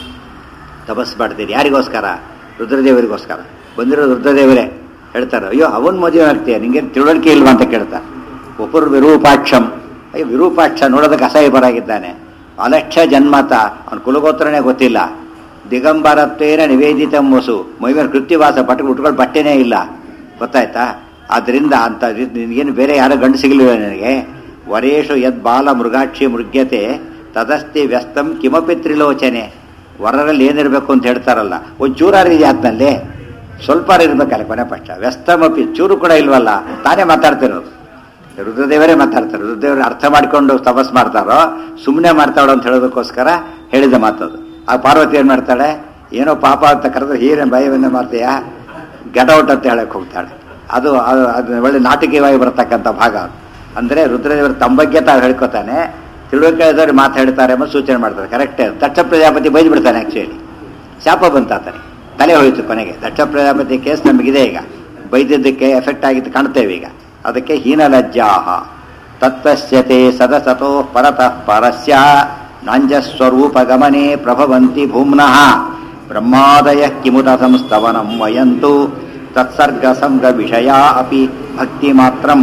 ತಪಸ್ ಮಾಡ್ತೀರಿ ಯಾರಿಗೋಸ್ಕರ? ರುದ್ರದೇವರಿಗೋಸ್ಕರ. ಬಂದಿರೋದು ರುದ್ರದೇವರೇ. ಹೇಳ್ತಾರೆ, ಅಯ್ಯೋ ಅವನ್ ಮದುವೆ ಆಗ್ತೀಯ, ನಿಂಗೆ ತಿಳುವಳಿಕೆ ಇಲ್ವಾ ಅಂತ ಕೇಳ್ತಾರೆ. ಒಬ್ಬರು ವಿರೂಪಾಕ್ಷಂ. ಅಯ್ಯೋ ವಿರೂಪಾಕ್ಷ ನೋಡೋದಕ್ಕೆ ಅಸಹ್ಯಪರಾಗಿದ್ದಾನೆ. ಅಲಕ್ಷ್ಯ ಜನ್ಮತ, ಅವನ ಕುಲಗೋತ್ರನೇ ಗೊತ್ತಿಲ್ಲ. ದಿಗಂಬರತ್ವೇನ ನಿವೇದಿತ ವಸು, ಮೈಮೇಲೆ ಕೃತ್ಯವಾಸ, ಉಟ್ಕೊಂಡು ಬಟ್ಟೆನೇ ಇಲ್ಲ, ಗೊತ್ತಾಯ್ತಾ? ಆದ್ರಿಂದ ಅಂತ ನಿನಗೇನು ಬೇರೆ ಯಾರೋ ಗಂಡು ಸಿಗಲಿಲ್ಲ ನನಗೆ. ವರೇಶು ಯದ್ ಬಾಲ ಮೃಗಾಕ್ಷಿ ಮೃಗ್ಯತೆ ತದಸ್ತಿ ವ್ಯಸ್ತಂ ಕಿಮಪಿ ತ್ರಿಲೋಚನೆ. ವರರಲ್ಲಿ ಏನಿರಬೇಕು ಅಂತ ಹೇಳ್ತಾರಲ್ಲ, ಒಂದು ಚೂರಾರಿದೆ ಆತ್ನಲ್ಲಿ, ಸ್ವಲ್ಪ ಇರ್ಬೇಕಲ್ಲ ಕೊನೆ ಪಕ್ಷ. ವ್ಯಸ್ತಮಪಿ, ಚೂರು ಕೂಡ ಇಲ್ವಲ್ಲ, ತಾನೇ ಮಾತಾಡ್ತಿರೋದು. ರುದ್ರದೇವರೇ ಮಾತಾಡ್ತಾರೆ. ರುದ್ರದೇವರು ಅರ್ಥ ಮಾಡಿಕೊಂಡು ತಪಸ್ ಮಾಡ್ತಾರೋ ಸುಮ್ಮನೆ ಮಾಡ್ತಾಳೋ ಅಂತ ಹೇಳೋದಕ್ಕೋಸ್ಕರ ಹೇಳಿದ ಮಾತದು. ಆ ಪಾರ್ವತಿ ಏನ್ ಮಾಡ್ತಾಳೆ, ಏನೋ ಪಾಪ ಅಂತ ಕರೆದ್ರೆ ಹೀರೇನು ಭಯವನ್ನ ಮಾಡ್ತೀಯಾ, ಗೆಟೌಟ್ ಅಂತ ಹೇಳಕ್ ಹೋಗ್ತಾಳೆ. ಅದು ಒಳ್ಳೆ ನಾಟಕೀಯವಾಗಿ ಬರತಕ್ಕಂಥ ಭಾಗ. ಅಂದ್ರೆ ರುದ್ರದೇವರು ತಮ್ಮ ಬಗ್ಗೆ ತಾವು ಹೇಳ್ಕೊತಾನೆ, ತಿಳುವಳಿಕೆದವ್ರು ಮಾತಾಡ್ತಾರೆ ಮತ್ತು ಸೂಚನೆ ಮಾಡ್ತಾರೆ. ಕರೆಕ್ಟೇ. ದಕ್ಷ ಪ್ರಜಾಪತಿ ಬೈದು ಬಿಡ್ತಾನೆ. ಆ್ಯಕ್ಚುಲಿ ಶಾಪ ಬಂತಾತಾನೆ, ತಲೆ ಹೋಯಿತು ಕೊನೆಗೆ. ದಕ್ಷ ಪ್ರಜಾಪತಿ ಕೇಸ್ ನಮಗಿದೆ ಈಗ. ಬೈದಿದ್ದಕ್ಕೆ ಎಫೆಕ್ಟ್ ಆಗಿದ್ದು ಕಾಣ್ತೇವೆ ಈಗ. ಅದಕ್ಕೆ ಹೀನಲಜ್ಜಾಹ ತತ್ಪಶ್ಯತೆ ಸದಸತೋ ಪರತಃ ಪರಸ್ಯ ನಾಂಜಸ್ವರೂಪ ಗಮನೆ ಪ್ರಭವಂತಿ ಭೂಮ್ನಃ ಬ್ರಹ್ಮಾದಯ ಕಿಮುತ ಸಂಸ್ತವನಂ ವಯಂತು ತತ್ಸರ್ಗ ಸಂಗ ವಿಷಯ ಅಪಿ ಭಕ್ತಿ ಮಾತ್ರಂ.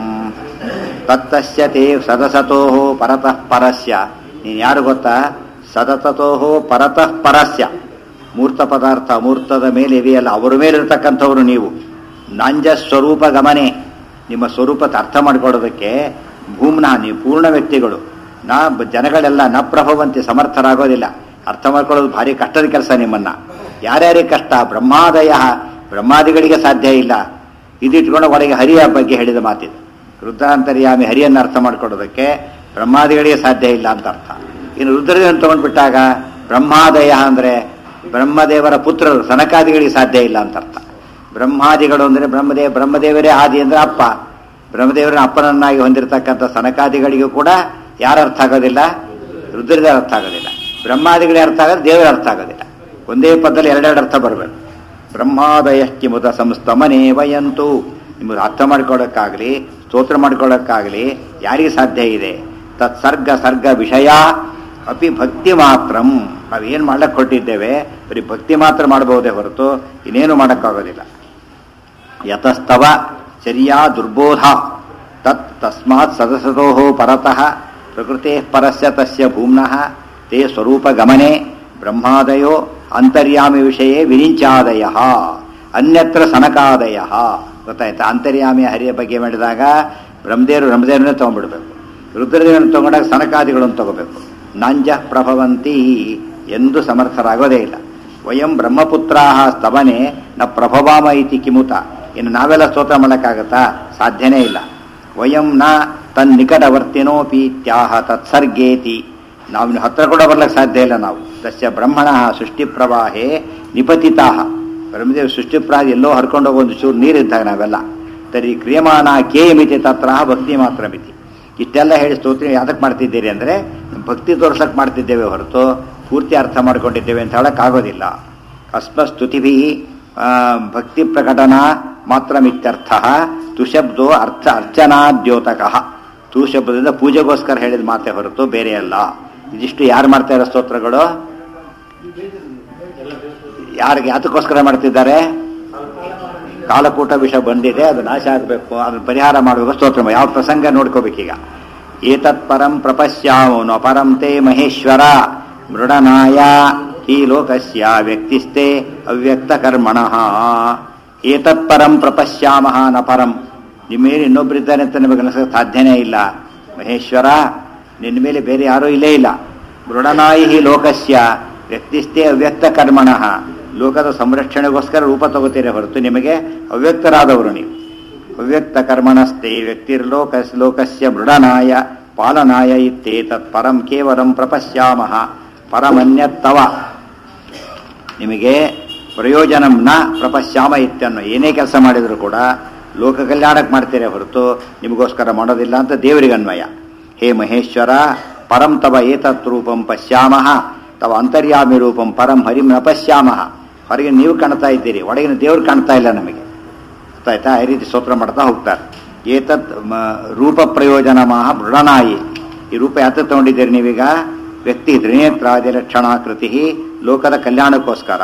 ತತ್ತಸ್ಯತೆ ಸದಸತೋ ಪರತಃ ಪರಸ್ಯ. ನೀನು ಯಾರು ಗೊತ್ತಾ? ಸದಸತೋ ಪರತಃ ಪರಸ್ಯ. ಮೂರ್ತ ಪದಾರ್ಥ ಮೂರ್ತದ ಮೇಲೆ ಇವೆಯಲ್ಲ, ಅವರ ಮೇಲಿರ್ತಕ್ಕಂಥವ್ರು ನೀವು. ನಾಂಜ ಸ್ವರೂಪ ಗಮನೆ, ನಿಮ್ಮ ಸ್ವರೂಪದ ಅರ್ಥ ಮಾಡಿಕೊಳ್ಳೋದಕ್ಕೆ ಭೂಮ್ನ ನೀವು ಪೂರ್ಣ ವ್ಯಕ್ತಿಗಳು. ಜನಗಳೆಲ್ಲ ನ ಪ್ರಭವಂತಿ ಸಮರ್ಥರಾಗೋದಿಲ್ಲ. ಅರ್ಥ ಮಾಡ್ಕೊಳ್ಳೋದು ಭಾರಿ ಕಷ್ಟದ ಕೆಲಸ ನಿಮ್ಮನ್ನ. ಯಾರ್ಯಾರಿಗೆ ಕಷ್ಟ? ಬ್ರಹ್ಮಾದಯ, ಬ್ರಹ್ಮಾದಿಗಳಿಗೆ ಸಾಧ್ಯ ಇಲ್ಲ. ಇದಿಟ್ಕೊಂಡು ಒಳಗೆ ಹರಿಯ ಬಗ್ಗೆ ಹೇಳಿದ ಮಾತಿದೆ. ರುದ್ರಾಂತರ್ಯಾಮಿ ಹರಿಯನ್ನು ಅರ್ಥ ಮಾಡ್ಕೊಳ್ಳೋದಕ್ಕೆ ಬ್ರಹ್ಮಾದಿಗಳಿಗೆ ಸಾಧ್ಯ ಇಲ್ಲ ಅಂತ ಅರ್ಥ. ಇನ್ನು ರುದ್ರದೇವನ ತಗೊಂಡ್ಬಿಟ್ಟಾಗ ಬ್ರಹ್ಮಾದಯ ಅಂದ್ರೆ ಬ್ರಹ್ಮದೇವರ ಪುತ್ರರು, ಸನಕಾದಿಗಳಿಗೆ ಸಾಧ್ಯ ಇಲ್ಲ ಅಂತ ಅರ್ಥ. ಬ್ರಹ್ಮಾದಿಗಳು ಅಂದ್ರೆ ಬ್ರಹ್ಮದೇವರೇ ಆದಿ ಅಂದ್ರೆ ಅಪ್ಪ. ಬ್ರಹ್ಮದೇವರ ಅಪ್ಪನನ್ನಾಗಿ ಹೊಂದಿರತಕ್ಕಂಥ ಸನಕಾದಿಗಳಿಗೂ ಕೂಡ ಯಾರು ಅರ್ಥ ಆಗೋದಿಲ್ಲ? ರುದ್ರದೇ ಅರ್ಥ ಆಗೋದಿಲ್ಲ. ಬ್ರಹ್ಮಾದಿಗಳೇ ಅರ್ಥ ಆಗೋದು, ದೇವರ ಅರ್ಥ ಆಗೋದಿಲ್ಲ. ಒಂದೇ ಪದದಲ್ಲಿ ಎರಡೆರಡು ಅರ್ಥ ಬರಬೇಕು. ಬ್ರಹ್ಮಾದಯ ಕಿಮುತ ಸಂಸ್ತಮನೆ ವಯಂತು. ನಿಮಗೆ ಅರ್ಥ ಮಾಡ್ಕೊಳ್ಳೋಕ್ಕಾಗಲಿ ಸ್ತೋತ್ರ ಮಾಡ್ಕೊಳ್ಳೋಕ್ಕಾಗಲಿ ಯಾರಿಗೆ ಸಾಧ್ಯ ಇದೆ? ತತ್ಸರ್ಗ ಸರ್ಗ ವಿಷಯ ಅಪಿ ಭಕ್ತಿ ಮಾತ್ರಂ. ನಾವೇನು ಮಾಡಕ್ಕೆ ಕೊಟ್ಟಿದ್ದೇವೆ ಬರೀ ಭಕ್ತಿ ಮಾತ್ರ ಮಾಡಬಹುದೇ ಹೊರತು ಇನ್ನೇನು ಮಾಡೋಕ್ಕಾಗೋದಿಲ್ಲ. ಯತಸ್ತವ ಚರ್ಯಾ ದುರ್ಬೋಧ ತಸ್ಮಾತ್ ಸದಸತೋ ಪರತಃ ಪ್ರಕೃತೆ ಪರಸ್ಯ ತಸ್ಯ ಭೂಮ್ನಃ ತೇ ಸ್ವರೂಪ ಗಮನೆ ಬ್ರಹ್ಮಾದಯೋ ಅಂತರ್ಯಾಮಿ ವಿಷಯೇ ವಿರಿಂಚಾದಯ ಅನ್ಯತ್ರ ಸನಕಾದಯ. ಗೊತ್ತಾಯ್ತಾ? ಅಂತರ್ಯಾಮಿ ಹರಿಯ ಬಗ್ಗೆ ಮಾಡಿದಾಗ ಬ್ರಹ್ಮದೇವರನ್ನೇ ತಗೊಂಡ್ಬಿಡ್ಬೇಕು. ರುದ್ರದೇವರನ್ನು ತಗೊಂಡಾಗ ಸನಕಾದಿಗಳನ್ನು ತಗೋಬೇಕು. ನಾಂಜ ಪ್ರಭವಂತಿ, ಎಂದು ಸಮರ್ಥರಾಗೋದೇ ಇಲ್ಲ. ವಯಂ ಬ್ರಹ್ಮಪುತ್ರಾ ಸ್ತವನೆ ನ ಪ್ರಭವಾಮ ಇತಿ ಕಿಮುತ. ಇನ್ನು ನಾವೆಲ್ಲ ಸ್ತೋತ್ರ ಮಾಡೋಕ್ಕಾಗತ್ತಾ? ಸಾಧ್ಯನೇ ಇಲ್ಲ. ವಯಂ ನ ತನ್ನಿಕಟವರ್ತಿನೋಪಿ ತ್ಯಾಹ ತತ್ಸರ್ಗೇತಿ. ನಾವು ಹತ್ರ ಕೂಡ ಬರ್ಲಿಕ್ಕೆ ಸಾಧ್ಯ ಇಲ್ಲ ನಾವು. ತಸ್ಯ ಬ್ರಹ್ಮಣ ಸೃಷ್ಟಿ ಪ್ರವಾಹೇ ನಿಪತಿತಾ. ಬ್ರಹ್ಮದೇವ ಸೃಷ್ಟಿ ಪ್ರಾಯ ಎಲ್ಲೋ ಹರ್ಕೊಂಡು ಹೋಗೋ ಒಂದು ಚೂರು ನೀರಿದ್ದಾಗ ನಾವೆಲ್ಲ ತರಿ ಕ್ರಿಯಮಾನ ಕೇಯಮಿತಿ ತತ್ರ ಭಕ್ತಿ ಮಾತ್ರ ಮಿತಿ. ಇಷ್ಟೆಲ್ಲ ಹೇಳಿ ಸ್ತೋತ್ರ ಯಾತಕ್ಕೆ ಮಾಡ್ತಿದ್ದೀರಿ ಅಂದರೆ ಭಕ್ತಿ ತೋರ್ಸಕ್ಕೆ ಮಾಡ್ತಿದ್ದೇವೆ ಹೊರತು ಪೂರ್ತಿ ಅರ್ಥ ಮಾಡ್ಕೊಂಡಿದ್ದೇವೆ ಅಂತ ಹೇಳಕ್ಕಾಗೋದಿಲ್ಲ. ಅಸ್ಮಸ್ತುತಿಭಿ ಭಕ್ತಿ ಪ್ರಕಟನಾ ಮಾತ್ರ ಮಿತ್ಯರ್ಥ. ತುಶಬ್ದೋ ಅರ್ಥ ಅರ್ಚನಾದ್ಯೋತಕಃ. ತುಶಬ್ದದಿಂದ ಪೂಜೆಗೋಸ್ಕರ ಹೇಳಿದ ಮಾತೆ ಹೊರತು ಬೇರೆ ಅಲ್ಲ. ಇದಿಷ್ಟು ಯಾರು ಮಾಡ್ತಾ ಇರೋ ಸ್ತೋತ್ರಗಳು? ಯಾರಿಗೆ ಯಾತಕ್ಕೋಸ್ಕರ ಮಾಡ್ತಿದ್ದಾರೆ? ಕಾಲಕೂಟ ವಿಷ ಬಂದಿದೆ, ಅದು ನಾಶ ಆಗಬೇಕು, ಅದನ್ನು ಪರಿಹಾರ ಮಾಡಬೇಕು. ಸ್ತೋತ್ರ ಯಾವ ಪ್ರಸಂಗ ನೋಡ್ಕೋಬೇಕೀಗ. ಏತತ್ ಪರಂ ಪ್ರಪಶ್ಯಾಮೋ ನ ಪರಂ ತೇ ಮಹೇಶ್ವರ ಮೃಡನಾಯ ಈ ಲೋಕಸ್ಯ ವ್ಯಕ್ತಿಸ್ತೆ ಅವ್ಯಕ್ತ ಕರ್ಮಣಃ. ಏತತ್ ಪರಂ ಪ್ರಪಶ್ಯಾಮಃ ನ ಪರಂ. ನಿಮ್ಮ ಮೇಲೆ ಇನ್ನೊಬ್ಬರಿದ್ದಾರೆ ಅಂತ ನಿಮಗೆ ಅನಿಸೋಕೆ ಸಾಧ್ಯನೇ ಇಲ್ಲ. ಮಹೇಶ್ವರ, ನಿನ್ನ ಮೇಲೆ ಬೇರೆ ಯಾರೂ ಇಲ್ಲೇ ಇಲ್ಲ. ಮೃಡನಾಯಿ ಲೋಕಸ್ಯ ವ್ಯಕ್ತಿಸ್ತೆ ಅವ್ಯಕ್ತ ಕರ್ಮಣಃ. ಲೋಕದ ಸಂರಕ್ಷಣೆಗೋಸ್ಕರ ರೂಪ ತಗೋತೀರಿ ಹೊರತು ನಿಮಗೆ ಅವ್ಯಕ್ತರಾದವರು ನೀವು. ಅವ್ಯಕ್ತ ಕರ್ಮಣಸ್ತೆ ವ್ಯಕ್ತಿರ್ಲೋಕಸ್ಯ ಮೃಡನಾಯ ಪಾಲನಾಯ ಇತ್ತೇತತ್ ಪರಂ ಕೇವಲಂ ಪ್ರಪಶ್ಯಾಮಃ ಪರಮನ್ಯತ್ತವ. ನಿಮಗೆ ಪ್ರಯೋಜನಂ ನ ಪ್ರಪಶ್ಯಾಮ ಇತ್ಯನ್ನು. ಏನೇ ಕೆಲಸ ಮಾಡಿದರೂ ಕೂಡ ಲೋಕ ಕಲ್ಯಾಣಕ್ಕೆ ಮಾಡ್ತೀರೇ ಹೊರತು ನಿಮಗೋಸ್ಕರ ಮಾಡೋದಿಲ್ಲ ಅಂತ ದೇವರಿಗೆ ಅನ್ವಯ. ಹೇ ಮಹೇಶ್ವರ, ಪರಂ ತವ ಏತತ್ ರೂಪಂ ಪಶ್ಯಾಮಃ ತವ ಅಂತರ್ಯಾಮಿ ರೂಪಂ ಪರಂ ಹರಿಂ ನ ಪಶ್ಯಾಮಃ. ಹೊರಗೆ ನೀವು ಕಾಣ್ತಾ ಇದ್ದೀರಿ, ಒಳಗಿನ ದೇವರು ಕಾಣ್ತಾ ಇಲ್ಲ ನಮಗೆ. ಗೊತ್ತಾಯ್ತಾ? ಈ ರೀತಿ ಸ್ತೋತ್ರ ಮಾಡ್ತಾ ಹೋಗ್ತಾರೆ. ಏತತ್ ರೂಪ ಪ್ರಯೋಜನ ಮಹ ಮೃಡನಾಯಿ. ಈ ರೂಪ ಯಾತ ತಗೊಂಡಿದ್ದೀರಿ ನೀವೀಗ? ವ್ಯಕ್ತಿ ತ್ರಿನೇತ್ರಾದಿ ಲಕ್ಷಣಾಕೃತಿ, ಲೋಕದ ಕಲ್ಯಾಣಕ್ಕೋಸ್ಕರ.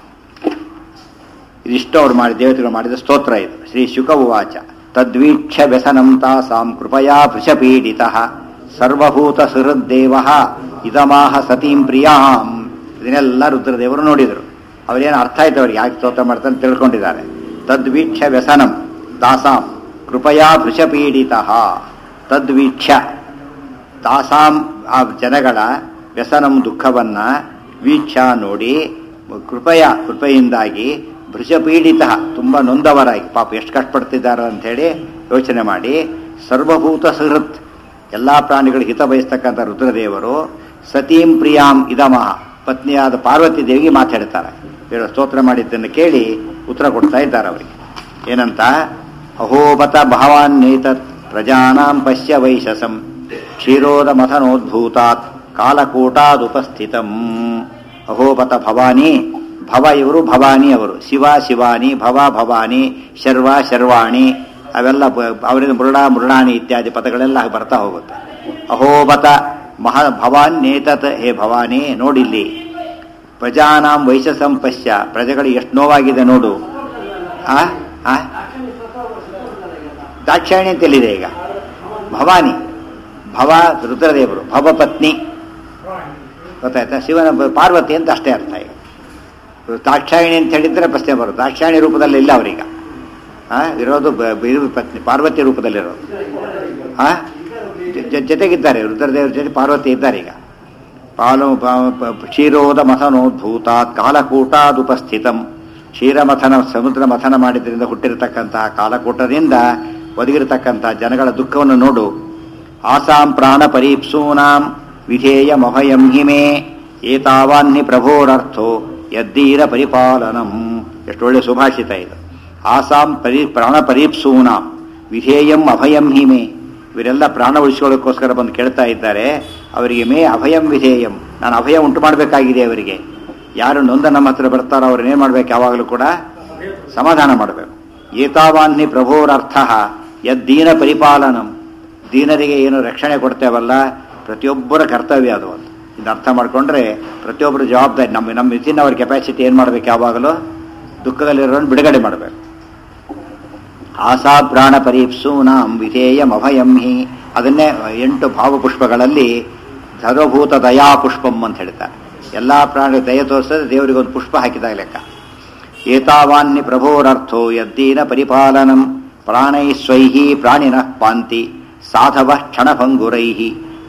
ಇದಿಷ್ಟು ಅವ್ರು ಮಾಡಿ ದೇವತೆಗಳು ಮಾಡಿದ ಸ್ತೋತ್ರ ಇದು. ಶ್ರೀ ಶುಕ ಉವಾಚ ತದ್ವೀಕ್ಷ ವ್ಯಸನಂ ತಾಸಾಂ ಕೃಪಯಾ ವೃಷಪೀಡಿತ ಸರ್ವಭೂತ ಸುಹೃದ್ದೇವ ಇದಮಾಹ ಸತೀಂ ಪ್ರಿಯಾಂ. ಇದನ್ನೆಲ್ಲ ರುದ್ರದೇವರು ನೋಡಿದರು. ಅವರೇನು ಅರ್ಥ ಆಯ್ತು ಅವ್ರಿಗೆ, ಯಾಕೆ ಸ್ತೋತ್ರ ಮಾಡ್ತಾರೆ ತಿಳ್ಕೊಂಡಿದ್ದಾರೆ. ತದ್ವೀಕ್ಷ ವ್ಯಸನಂ ತಾಸಾಂ ಕೃಪಯಾ ವೃಷಪೀಡಿತ. ತದ್ವೀಕ್ಷ ತಾಸಾಂ, ಆ ಜನಗಳ ವ್ಯಸನಂ ದುಃಖವನ್ನ ವೀಕ್ಷ ನೋಡಿ, ಕೃಪೆಯಿಂದಾಗಿ ಭೃಷಪೀಡಿತ ತುಂಬ ನೊಂದವರಾಗಿ, ಪಾಪ ಎಷ್ಟು ಕಷ್ಟಪಡ್ತಿದ್ದಾರೆ ಅಂಥೇಳಿ ಯೋಚನೆ ಮಾಡಿ, ಸರ್ವಭೂತ ಸುಹೃತ್ ಎಲ್ಲ ಪ್ರಾಣಿಗಳಿಗೆ ಹಿತ ಬಯಸ್ತಕ್ಕಂಥ ರುದ್ರದೇವರು ಸತೀಂ ಪ್ರಿಯಾಂ ಇದಮಃ ಪತ್ನಿಯಾದ ಪಾರ್ವತಿ ದೇವಿಗೆ ಮಾತಾಡ್ತಾರೆ. ಹೇಳೋ ಸ್ತೋತ್ರ ಮಾಡಿದ್ದನ್ನು ಕೇಳಿ ಉತ್ತರ ಕೊಡ್ತಾ ಇದ್ದಾರೆ ಅವರಿಗೆ. ಏನಂತ? ಅಹೋಬತ ಭವಾನ್ನೇತತ್ ಪ್ರಜಾನಾಂ ಪಶ್ಯ ವೈಶಸಂ ಕ್ಷೀರೋದ ಮಥನೋದ್ಭೂತಾತ್ ಕಾಲಕೂಟಾದುಪಸ್ಥಿತಂ. ಅಹೋಬತ ಭವಾನಿ, ಭವ ಇವರು, ಭವಾನಿ ಅವರು, ಶಿವ ಶಿವಾನಿ, ಭವ ಭವಾನಿ, ಶರ್ವ ಶರ್ವಾಣಿ, ಅವೆಲ್ಲ ಅವರಿಂದ ಮೃಡಾನಿ ಇತ್ಯಾದಿ ಪದಗಳೆಲ್ಲ ಬರ್ತಾ ಹೋಗುತ್ತೆ. ಅಹೋಬತ ಭವಾನ್ಯೇತತ್, ಹೇ ಭವಾನಿ ನೋಡಿಲ್ಲಿ, ಪ್ರಜಾನಾಂ ವೈಶಸಂ ಪಶ್ಯ, ಪ್ರಜೆಗಳಿಗೆ ಎಷ್ಟು ನೋವಾಗಿದೆ ನೋಡು. ದಾಕ್ಷಾಯಣಿ ಅಂತೇಳಿದೆ ಈಗ. ಭವಾನಿ, ಭವ ರುದ್ರದೇವರು, ಭವಪತ್ನಿ ಗೊತ್ತಾಯ್ತಾ, ಶಿವನ ಪಾರ್ವತಿ ಅಂತ ಅಷ್ಟೇ ಅರ್ಥ. ಈಗ ದಾಕ್ಷಾಯಣಿ ಅಂತ ಹೇಳಿದ್ರೆ ಪ್ರಶ್ನೆ ಬರುತ್ತೆ. ದಾಕ್ಷಾಯಣಿ ರೂಪದಲ್ಲಿ ಇಲ್ಲ ಅವರೀಗ ಇರೋದು, ಪತ್ನಿ ಪಾರ್ವತಿ ರೂಪದಲ್ಲಿರೋದು. ಜೊತೆಗಿದ್ದಾರೆ ರುದ್ರದೇವರ ಜೊತೆ ಪಾರ್ವತಿ ಇದ್ದಾರೆ. ಈಗ ಕ್ಷೀರೋದ ಮಥನೋದ್ಭೂತಾತ್ ಕಾಲಕೂಟಾದುಪಸ್ಥಿತಂ. ಕ್ಷೀರಮಥನ, ಸಮುದ್ರ ಮಥನ ಮಾಡಿದ್ರಿಂದ ಹುಟ್ಟಿರತಕ್ಕಂತಹ ಕಾಲಕೂಟದಿಂದ ಒದಗಿರತಕ್ಕಂತಹ ಜನಗಳ ದುಃಖವನ್ನು ನೋಡು. ಆಸಾಂ ಪ್ರಾಣ ಪರೀಪ್ಸೂನಾಂ ವಿಧೇಯಮಭಯಂ ಹಿಮೆ ಏತಾವಾನ್ನಿ ಪ್ರಭೋರರ್ಥೋ ಯದ್ದೀರ ಪರಿಪಾಲನಂ. ಎಷ್ಟು ಒಳ್ಳೆ ಸುಭಾಷಿತ ಇದು. ಆಸಾಂ ಪ್ರಾಣ ಪರೀಪ್ಸೂನಾಂ ವಿಧೇಯಂ ಅಭಯಂ ಹಿಮೆ. ಇವರೆಲ್ಲ ಪ್ರಾಣ ಉಳಿಸಿಕೊಳ್ಳೋಕ್ಕೋಸ್ಕರ ಬಂದು ಕೇಳ್ತಾ ಇದ್ದಾರೆ. ಅವರಿಗೆ ಮೇ ಅಭಯಂ ವಿಧೇಯಂ, ನಾನು ಅಭಯ ಉಂಟು ಮಾಡಬೇಕಾಗಿದೆ ಅವರಿಗೆ. ಯಾರು ನೊಂದ ನಮ್ಮ ಹತ್ರ ಬರ್ತಾರೋ ಅವ್ರನ್ನೇನು ಮಾಡ್ಬೇಕು, ಯಾವಾಗಲೂ ಕೂಡ ಸಮಾಧಾನ ಮಾಡಬೇಕು. ಏತಾವಾನ್ನಿ ಪ್ರಭೋರರ್ಥ ಯದ್ದೀನ ಪರಿಪಾಲನಂ. ದೀನರಿಗೆ ಏನು ರಕ್ಷಣೆ ಕೊಡ್ತೇವಲ್ಲ, ಪ್ರತಿಯೊಬ್ಬರ ಕರ್ತವ್ಯ ಅದು ಅಂತ. ಇದು ಅರ್ಥ ಮಾಡಿಕೊಂಡ್ರೆ ಪ್ರತಿಯೊಬ್ಬರ ಜವಾಬ್ದಾರಿ. ನಮ್ಮ ವಿತಿನ್ ಅವ್ರ ಕೆಪಾಸಿಟಿ ಏನು ಮಾಡಬೇಕು, ಯಾವಾಗಲೂ ದುಃಖದಲ್ಲಿರೋನು ಬಿಡುಗಡೆ ಮಾಡಬೇಕು. ಆಸಾ ಪ್ರಾಣ ಪರೀಪ್ಸೂನಾಂ ವಿಧೇಯಂ ಅಭಯಂ ಹಿ. ಅದನ್ನೇ 8 ಭಾವಪುಷ್ಪಗಳಲ್ಲಿ ಸರ್ವಭೂತ ದಯಾ ಪುಷ್ಪಂ ಅಂತ ಹೇಳ್ತಾರೆ. ಎಲ್ಲ ಪ್ರಾಣ ದಯ ತೋರಿಸಿದ್ರೆ ದೇವರಿಗೊಂದು ಪುಷ್ಪ ಹಾಕಿದಾಗ ಲೆಕ್ಕ. ಏತಾವಾನ್ನಿ ಪ್ರಭೋರರ್ಥೋ ಯದ್ದೀನ ಪರಿಪಾಲನಂ ಪ್ರಾಣೈ ಸ್ವೈಹಿ ಪ್ರಾಣಿನಃ ಪಾಂತಿ ಸಾಧವ ಕ್ಷಣಭಂಗುರೈಃ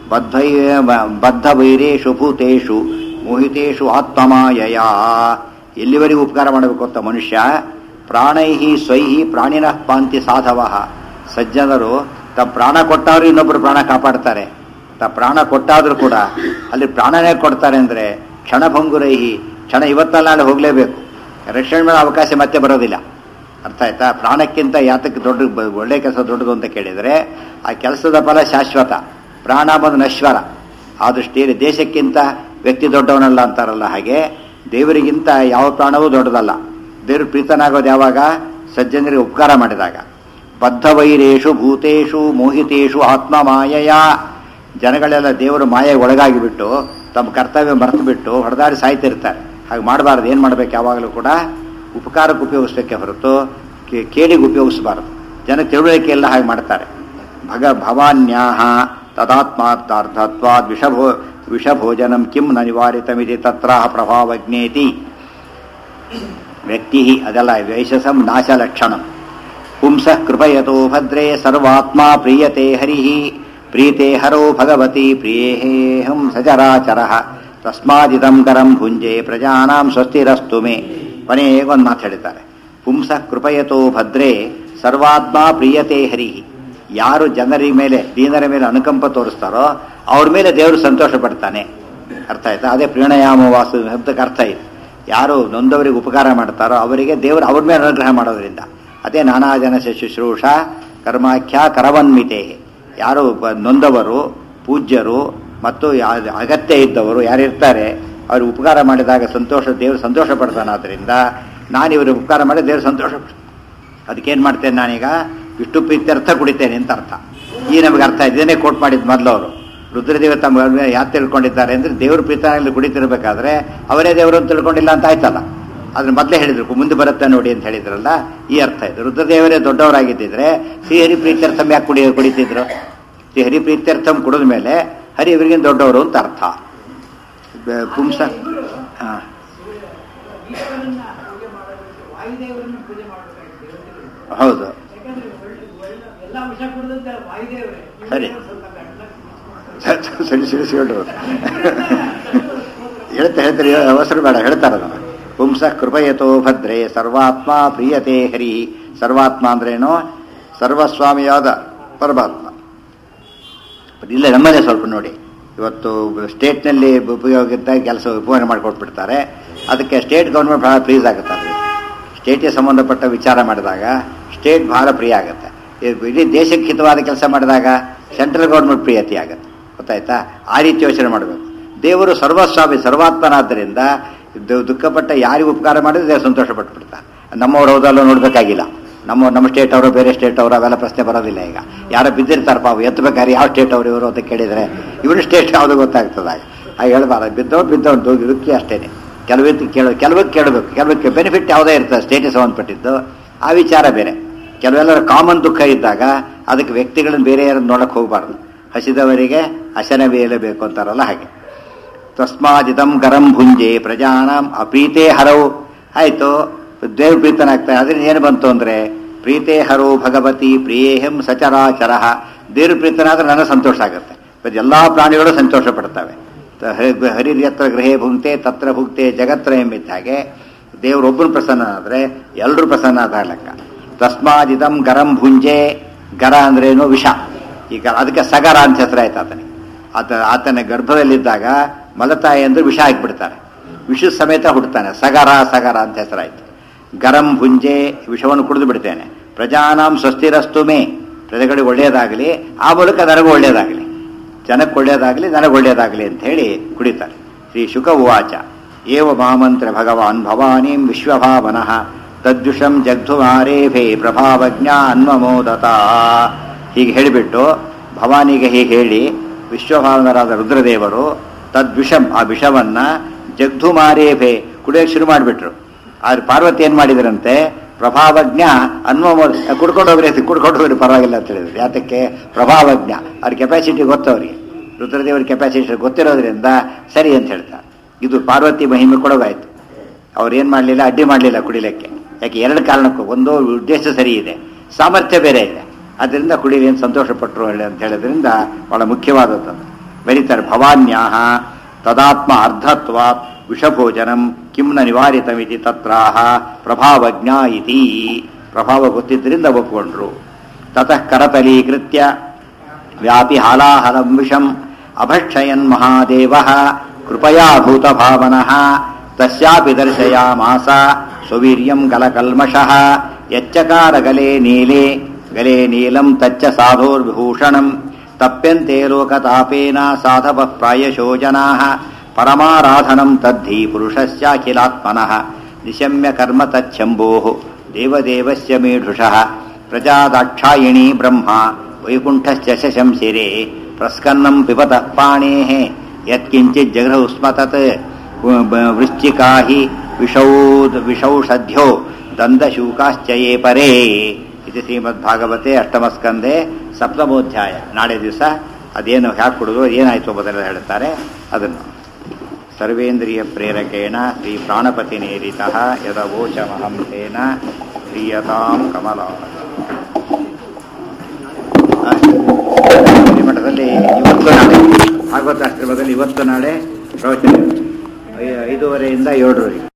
ಬದ್ಧವೈರೇಷು ಭೂತೇಷು ಮೋಹಿತೇಷು ಆತ್ಮಮಾಯಯಾ. ಎಲ್ಲಿವರೆಗೂ ಉಪಕಾರ ಮಾಡಬೇಕು ಅಂತ ಮನುಷ್ಯ, ಪ್ರಾಣೈಹಿ ಸ್ವೈಹಿ ಪ್ರಾಣಿನಃ ಪಾಂತಿ ಸಾಧವ. ಸಜ್ಜನರು ತಮ್ಮ ಪ್ರಾಣ ಕೊಟ್ಟವರು ಇನ್ನೊಬ್ಬರು ಪ್ರಾಣ ಕಾಪಾಡ್ತಾರೆ. ಪ್ರಾಣ ಕೊಟ್ಟಾದ್ರೂ ಕೂಡ ಅಲ್ಲಿ ಪ್ರಾಣನೇ ಕೊಡ್ತಾರೆ ಅಂದರೆ ಕ್ಷಣಭಂಗುರೈಹಿ, ಕ್ಷಣ ಇವತ್ತಲ್ಲ ನಾಳೆ ಹೋಗಲೇಬೇಕು. ರಕ್ಷಣೆ ಮೇಲೆ ಅವಕಾಶ ಮತ್ತೆ ಬರೋದಿಲ್ಲ. ಅರ್ಥ ಆಯ್ತಾ? ಪ್ರಾಣಕ್ಕಿಂತ ಯಾತಕ್ಕೆ ದೊಡ್ಡ ಒಳ್ಳೆ ಕೆಲಸ ದೊಡ್ಡದು ಅಂತ ಕೇಳಿದರೆ ಆ ಕೆಲಸದ ಫಲ ಶಾಶ್ವತ, ಪ್ರಾಣ ಬಂದು ನಶ್ವರ. ಆ ದೃಷ್ಟಿಯಲ್ಲಿ ದೇಶಕ್ಕಿಂತ ವ್ಯಕ್ತಿ ದೊಡ್ಡವನಲ್ಲ ಅಂತಾರಲ್ಲ, ಹಾಗೆ ದೇವರಿಗಿಂತ ಯಾವ ಪ್ರಾಣವೂ ದೊಡ್ಡದಲ್ಲ. ದೇವರು ಪ್ರೀತನಾಗೋದು ಯಾವಾಗ? ಸಜ್ಜನರಿಗೆ ಉಪಕಾರ ಮಾಡಿದಾಗ. ಬದ್ಧವೈರೇಷು ಭೂತೇಷು ಮೋಹಿತೇಷು ಆತ್ಮ ಮಾಯಯ. ಜನಗಳೆಲ್ಲ ದೇವರು ಮಾಯೆಗೆ ಒಳಗಾಗಿ ಬಿಟ್ಟು ತಮ್ಮ ಕರ್ತವ್ಯ ಮರೆತು ಬಿಟ್ಟು ಹೊಡೆದಾಡಿ ಸಾಯ್ತಿರ್ತಾರೆ. ಹಾಗೆ ಮಾಡಬಾರ್ದು. ಏನು ಮಾಡಬೇಕು? ಯಾವಾಗಲೂ ಕೂಡ ಉಪಕಾರಕ್ಕೆ ಉಪಯೋಗಿಸ್ಬೇಕೆ ಹೊರತು ಕೇಡಿಗೆ ಉಪಯೋಗಿಸಬಾರದು. ಜನ ತಿಳುವಳಿಕೆ ಎಲ್ಲ ಹಾಗೆ ಮಾಡ್ತಾರೆ. ಭವಾನ್ಯಾಹ ತದಾತ್ಮಾರ್ಥತ್ವಾದ್ ವಿಷಭೋಜನಂ ಕಿಂ ನ ನಿವಾರಿತಮಿತಿ ತತ್ರ ಪ್ರಭಾವಜ್ಞೇತಿ. ವ್ಯಕ್ತಿ ಅದೆಲ್ಲ ವೈಶಸಂ ನಾಶಲಕ್ಷಣಂ. ಪುಂಸಃ ಕೃಪಯತೋ ಭದ್ರೇ ಸರ್ವಾತ್ಮ ಪ್ರೀಯತೆ ಹರಿಃ ಪ್ರೀತೆ ಹರೋ ಭಗವತಿ ಪ್ರಿಯೇಹಂ ಸಚರಾಚರಃ ತಸ್ಮಾದಿದಂ ಕರಂ ಭುಂಜೆ ಪ್ರಜಾನಾಂ ಸ್ವಸ್ತಿರಸ್ತು ಮೇ. ಕೊನೆಗೆ ಒಂದು ಮಾತು ಹೇಳ್ತಾರೆ. ಪುಂಸಃ ಕೃಪಯತೋ ಭದ್ರೇ ಸರ್ವಾತ್ಮ ಪ್ರೀಯತೆ ಹರಿಃ. ಯಾರು ಜನರ ಮೇಲೆ ದೀನರ ಮೇಲೆ ಅನುಕಂಪ ತೋರಿಸ್ತಾರೋ ಅವ್ರ ಮೇಲೆ ದೇವರು ಸಂತೋಷ ಪಡ್ತಾನೆ. ಅರ್ಥ ಆಯ್ತಾ? ಅದೇ ಪ್ರೀಣಯಾಮ ವಾಸು ಶಬ್ದಕ್ಕೆ ಅರ್ಥ ಇದೆ. ಯಾರು ನೊಂದವರಿಗೆ ಉಪಕಾರ ಮಾಡ್ತಾರೋ ಅವರಿಗೆ ದೇವರು ಅವ್ರ ಮೇಲೆ ಅನುಗ್ರಹ ಮಾಡೋದ್ರಿಂದ. ಅದೇ ನಾನಾ ಜನ ಶುಶ್ರೂಷ ಕರ್ಮಾಖ್ಯ ಕರವನ್ಮಿತೆ. ಯಾರು ನೊಂದವರು, ಪೂಜ್ಯರು ಮತ್ತು ಅಗತ್ಯ ಇದ್ದವರು ಯಾರಿರ್ತಾರೆ ಅವ್ರಿಗೆ ಉಪಕಾರ ಮಾಡಿದಾಗ ದೇವರು ಸಂತೋಷ ಪಡ್ತಾನೆ. ಆದ್ದರಿಂದ ನಾನು ಇವ್ರಿಗೆ ಉಪಕಾರ ಮಾಡಿ ದೇವರು ಸಂತೋಷ ಪಡ್ತಾನೆ. ಅದಕ್ಕೇನು ಮಾಡ್ತೇನೆ ನಾನೀಗ? ವಿಷ್ಣು ಪ್ರೀತ್ಯರ್ಥ ಕುಡಿತೇನೆ ಅಂತ ಅರ್ಥ. ಈ ನಮಗೆ ಅರ್ಥ ಇದನ್ನೇ ಕೋಟ್ ಮಾಡಿದ್ದು ಮೊದಲು ಅವರು. ರುದ್ರದೇವ ತಮ್ಮ ಯಾರು ತಿಳ್ಕೊಂಡಿದ್ದಾರೆ ಅಂದರೆ ದೇವ್ರ ಪ್ರೀತನಲ್ಲಿ ಕುಡಿತಿರ್ಬೇಕಾದ್ರೆ ಅವರೇ ದೇವರನ್ನು ತಿಳ್ಕೊಂಡಿಲ್ಲ ಅಂತ ಆಯ್ತಲ್ಲ. ಅದನ್ನ ಮೊದಲೇ ಹೇಳಿದ್ರು, ಮುಂದೆ ಬರುತ್ತೆ ನೋಡಿ ಅಂತ ಹೇಳಿದ್ರಲ್ಲ, ಈ ಅರ್ಥ ಇದೆ. ರುದ್ರದೇವರೇ ದೊಡ್ಡವರಾಗಿದ್ದಿದ್ರೆ ಶ್ರೀಹರಿ ಪ್ರೀತ್ಯರ್ಥಂ ಯಾಕೆ ಕುಡಿತಿದ್ರು? ಶ್ರೀಹರಿ ಪ್ರೀತ್ಯರ್ಥಂ ಕುಡಿದ ಮೇಲೆ ಹರಿ ಇವರಿಗಿಂತ ದೊಡ್ಡವರು ಅಂತ ಅರ್ಥ. ಪುಂಸ ಹೌದು, ಸರಿ ಸಿಡಿಸಿಕೊಂಡ್ರು ಹೇಳ್ತಾರೆ. ಅವಸರ ಬೇಡ, ಹೇಳ್ತಾರ. ಪುಂಸಃ ಕೃಪಯತೋ ಭದ್ರೇ ಸರ್ವಾತ್ಮ ಪ್ರಿಯತೆ ಹರಿ. ಸರ್ವಾತ್ಮ ಅಂದ್ರೇನು? ಸರ್ವಸ್ವಾಮಿಯಾದ ಪರಮಾತ್ಮ. ಇಲ್ಲ ನಮ್ಮಲ್ಲೇ ಸ್ವಲ್ಪ ನೋಡಿ, ಇವತ್ತು ಸ್ಟೇಟ್ನಲ್ಲಿ ಉಪಯೋಗಿದ್ದ ಕೆಲಸ ಉಪಯೋಗ ಮಾಡಿಕೊಟ್ಬಿಡ್ತಾರೆ. ಅದಕ್ಕೆ ಸ್ಟೇಟ್ ಗೌರ್ಮೆಂಟ್ ಬಹಳ ಪ್ಲೀಸ್ ಆಗುತ್ತೆ. ಅದು ಸ್ಟೇಟಿಗೆ ಸಂಬಂಧಪಟ್ಟ ವಿಚಾರ ಮಾಡಿದಾಗ ಸ್ಟೇಟ್ ಬಹಳ ಪ್ರಿಯ ಆಗುತ್ತೆ. ಇಡೀ ದೇಶಕ್ಕೆ ಹಿತವಾದ ಕೆಲಸ ಮಾಡಿದಾಗ ಸೆಂಟ್ರಲ್ ಗೌರ್ಮೆಂಟ್ ಪ್ರಿಯತೆ ಆಗುತ್ತೆ. ಗೊತ್ತಾಯ್ತಾ? ಆ ರೀತಿ ಯೋಚನೆ ಮಾಡಬೇಕು. ದೇವರು ಸರ್ವಸ್ವಾಮಿ ಸರ್ವಾತ್ಮನಾದ್ದರಿಂದ ದುಃಖಪಟ್ಟ ಯಾರಿಗೂ ಉಪಕಾರ ಮಾಡಿದ್ರೆ ದೇವರು ಸಂತೋಷ ಪಟ್ಬಿಡ್ತಾರೆ. ನಮ್ಮವ್ರು ಹೌದಲ್ಲೋ ನೋಡಬೇಕಾಗಿಲ್ಲ. ನಮ್ಮ ಸ್ಟೇಟ್ ಅವರು ಬೇರೆ ಸ್ಟೇಟ್ ಅವರು ಅವೆಲ್ಲ ಪ್ರಶ್ನೆ ಬರೋದಿಲ್ಲ. ಈಗ ಯಾರೋ ಬಿದ್ದಿರ್ತಾರೆ ಪಾಪ, ಎತ್ತಬೇಕಾದ್ರೆ ಯಾವ ಸ್ಟೇಟ್ ಅವರು ಇವರು ಅಂತ ಕೇಳಿದರೆ ಇವರು ಸ್ಟೇಟ್ ಯಾವುದು ಗೊತ್ತಾಗ್ತದಾಗ. ಹಾಗೆ ಹೇಳ್ಬಾರ್ದು. ಬಿದ್ದವ್ರು ಇದಕ್ಕೆ ಅಷ್ಟೇ. ಕೆಲವಕ್ಕೆ ಕೇಳಬೇಕು, ಕೆಲವಕ್ಕೆ ಬೆನಿಫಿಟ್ ಯಾವುದೇ ಇರ್ತದೆ ಸ್ಟೇಟಿಗೆ ಸಂಬಂಧಪಟ್ಟಿದ್ದು, ಆ ವಿಚಾರ ಬೇರೆ. ಕೆಲವೆಲ್ಲರ ಕಾಮನ್ ದುಃಖ ಇದ್ದಾಗ ಅದಕ್ಕೆ ವ್ಯಕ್ತಿಗಳನ್ನ ಬೇರೆ ಯಾರು ನೋಡಕ್ಕೆ ಹೋಗಬಾರ್ದು. ಹಸಿದವರಿಗೆ ಹಸನ ಬೇಯಲೇಬೇಕು ಅಂತಾರಲ್ಲ ಹಾಗೆ. ತಸ್ಮಾದಿದಂ ಗರಂ ಭುಂಜೆ ಪ್ರಜಾನಾಂ ಅಪ್ರೀತೇ ಹರವು. ಆಯಿತು, ದೇವ್ರ ಪ್ರೀತನಾಗ್ತಾನೆ. ಅದರಿಂದ ಏನು ಬಂತು ಅಂದರೆ ಪ್ರೀತೇ ಹರೋ ಭಗವತಿ ಪ್ರಿಯೇಹಂ ಸಚರಾಚರ. ದೇವ್ರ ಪ್ರೀತನಾದ್ರೆ ನನಗೆ ಸಂತೋಷ ಆಗುತ್ತೆ. ಎಲ್ಲ ಪ್ರಾಣಿಗಳು ಸಂತೋಷ ಪಡ್ತವೆ. ಹರಿರ್ಯತ್ರ ಗೃಹೇ ಭುಂಕ್ತೆ ತತ್ರ ಭುಕ್ತೆ ಜಗತ್ರ ಎಂಬಿದ್ದ ಹಾಗೆ ದೇವರೊಬ್ಬನು ಪ್ರಸನ್ನ ಆದರೆ ಎಲ್ಲರೂ ಪ್ರಸನ್ನ ಆದ ಲೆಕ್ಕ. ತಸ್ಮಾದಿದಂ ಗರಂ ಭುಂಜೆ. ಗರ ಅಂದ್ರೇನು? ವಿಷ. ಈಗ ಅದಕ್ಕೆ ಸಗರ ಅಂತ ಹೆಸರಾಯ್ತು ಆತನಿಗೆ. ಆತನ ಗರ್ಭದಲ್ಲಿದ್ದಾಗ ಮಲತಾಯಿ ಅಂದ್ರೆ ವಿಷ ಹಾಕಿಬಿಡ್ತಾರೆ. ವಿಷದ ಸಮೇತ ಹುಡ್ತಾನೆ. ಸಗರ ಅಂತ ಹೆಸರಾಯ್ತು. ಗರಂ ಭುಂಜೆ, ವಿಷವನ್ನು ಕುಡಿದು ಬಿಡ್ತೇನೆ. ಪ್ರಜಾನಾಂ ಸ್ವಸ್ತಿರಸ್ತು ಮೇ, ಪ್ರಜೆಗಳಿಗೆ ಒಳ್ಳೆಯದಾಗಲಿ, ಆ ಮೂಲಕ ನನಗೂ ಒಳ್ಳೆಯದಾಗಲಿ, ಜನಕ್ಕೆ ಒಳ್ಳೆಯದಾಗಲಿ, ನನಗೆ ಒಳ್ಳೆಯದಾಗಲಿ ಅಂತ ಹೇಳಿ ಕುಡಿತಾರೆ. ಶ್ರೀ ಶುಕ ಉವಾಚ ಏವ ಮಾಮಂತ್ರ ಭಗವಾನ್ ಭವಾನೀಂ ವಿಶ್ವಭಾವನಃ ತದ್ವಿಷಂ ಜಗ್ಧುಮಾರೇಭೆ ಪ್ರಭಾವಜ್ಞ ಅನ್ವಮೋದತ. ಹೀಗೆ ಹೇಳಿಬಿಟ್ಟು ಭವಾನಿಗೆ ಹೀಗೆ ಹೇಳಿ ವಿಶ್ವಭಾವನರಾದ ರುದ್ರದೇವರು ತದ್ವಿಷಂ, ಆ ವಿಷವನ್ನ ಜಗ್ಧುಮಾರೇಭೆ ಕುಡಿಯೋಕೆ ಶುರು ಮಾಡಿಬಿಟ್ರು. ಆದ್ರೆ ಪಾರ್ವತಿ ಏನು ಮಾಡಿದ್ರಂತೆ? ಪ್ರಭಾವಜ್ಞ ಅನ್ವಮೋದ, ಕುಡ್ಕೊಂಡು ಹೋಗ್ರಿ ಪರವಾಗಿಲ್ಲ ಅಂತ ಹೇಳಿದ್ರು. ಯಾತಕ್ಕೆ? ಪ್ರಭಾವಜ್ಞ, ಅವ್ರ ಕೆಪಾಸಿಟಿ ಗೊತ್ತವ್ರಿಗೆ, ರುದ್ರದೇವರ ಕೆಪಾಸಿಟಿ ಗೊತ್ತಿರೋದ್ರಿಂದ ಸರಿ ಅಂತ ಹೇಳ್ತಾರೆ. ಇದು ಪಾರ್ವತಿ ಮಹಿಮೆ ಕೊಡೋದಾಯ್ತು. ಅವ್ರು ಏನು ಮಾಡಲಿಲ್ಲ, ಅಡ್ಡಿ ಮಾಡಲಿಲ್ಲ ಕುಡಿಲಿಕ್ಕೆ. ಯಾಕೆ? ಎರಡು ಕಾರಣಕ್ಕೂ. ಒಂದು, ಉದ್ದೇಶ ಸರಿ ಇದೆ, ಸಾಮರ್ಥ್ಯ ಬೇರೆ ಇದೆ. ಅದರಿಂದ ಕುಡಿಲಿ ಏನು ಸಂತೋಷ ಪಟ್ಟರು ಅಂತ ಹೇಳೋದ್ರಿಂದ ಬಹಳ ಮುಖ್ಯವಾದದ್ದು. ಬರೀತಾರೆ ಭವಾನ್ಯಾಹ ತದಾತ್ಮ ಅರ್ಧತ್ವಾತ್ ವಿಷಭೋಜನಂ ಕಿಮ್ನ ನಿವಾರಿತಮಿತಿ ತತ್ರಾಹ ಪ್ರಭಾವಜ್ಞ ಇತಿ. ಪ್ರಭಾವ ಗೊತ್ತಿದ್ದರಿಂದ ಒಪ್ಪಿಕೊಂಡ್ರು. ತತಃ ಕರತಲೀಕೃತ್ಯ ವ್ಯಾಪಿ ಹಾಲಾಹಲಂ ವಿಷಂ ಅಭಕ್ಷಯನ್ ಮಹಾದೇವ ಕೃಪಯಾ ಭೂತಭಾವನಃ ತಸ್ಯಾಪಿ ದರ್ಶಯಾಮಾಸ ಸ್ವವೀರ್ಯಂ ಗಲಕಲ್ಮಷಃ ಯಚ್ಚಕಾರ ಗಲೆ ನೀಲಂ ತಚ್ಚ ಸಾಧೋರ್ವಿಭೂಷಣಂ ತಪ್ಯಂತೆ ಲೋಕತಾಪೇನ ಸಾಧವ ಪ್ರಾಯಶೋ ಜನಾಃ ಪರಮಾರಾಧನಂ ತದ್ಧಿ ಪುರುಷಸ್ಯಾಖಿಲಾತ್ಮನಃ ನಿಶಮ್ಯ ಕರ್ಮ ತಚ್ಛಂಭೋಃ ದೇವದೇವಸ್ಯ ಮೇಢುಷಃ ಪ್ರಜಾದಾಕ್ಷಾಯಿಣೀ ಬ್ರಹ್ಮ ವೈಕುಂಠಶ್ಚ ಶಶಂಸಿರೆ ಪ್ರಸ್ಕನ್ನಂ ಪಿಬತಃ ಪಾಣೇಃ ಯತ್ಕಿಂಚಿತ್ ಜಗೃಹು ಸ್ಮ ತತ್ ವೃಶ್ಚಿಕಾ ಹಿ ವಿಷೌಷಧ್ಯ ದಂದಶೂಕಾಶ್ಚ ಯೇ ಪರೇ. ಇದು ಶ್ರೀಮದ್ಭಾಗವತೆ ಅಷ್ಟಮಸ್ಕಂದೆ ಸಪ್ತಮೋಧ್ಯಾಯ. ನಾಳೆ ದಿವಸ ಅದೇನು ಹ್ಯಾಕ್ ಕೊಡೋದು, ಏನಾಯ್ತು ಮೊದಲೆಲ್ಲ ಹೇಳ್ತಾರೆ. ಅದನ್ನು ಸರ್ವೇಂದ್ರಿಯ ಪ್ರೇರಕೇಣ ಶ್ರೀ ಪ್ರಾಣಪತಿನೇರಿತಃ ಯದವೋಚಮಹಂ ತೇನ ಪ್ರಿಯತಾಂ ಕಮಲ. ಮಠದಲ್ಲಿ ಇವತ್ತು ನಾಳೆ ಭಾಗವತಾಶ್ರಮದಲ್ಲಿ ಇವತ್ತು ನಾಳೆ ಪ್ರವಚನ 5:30 ಇಂದ 7:00.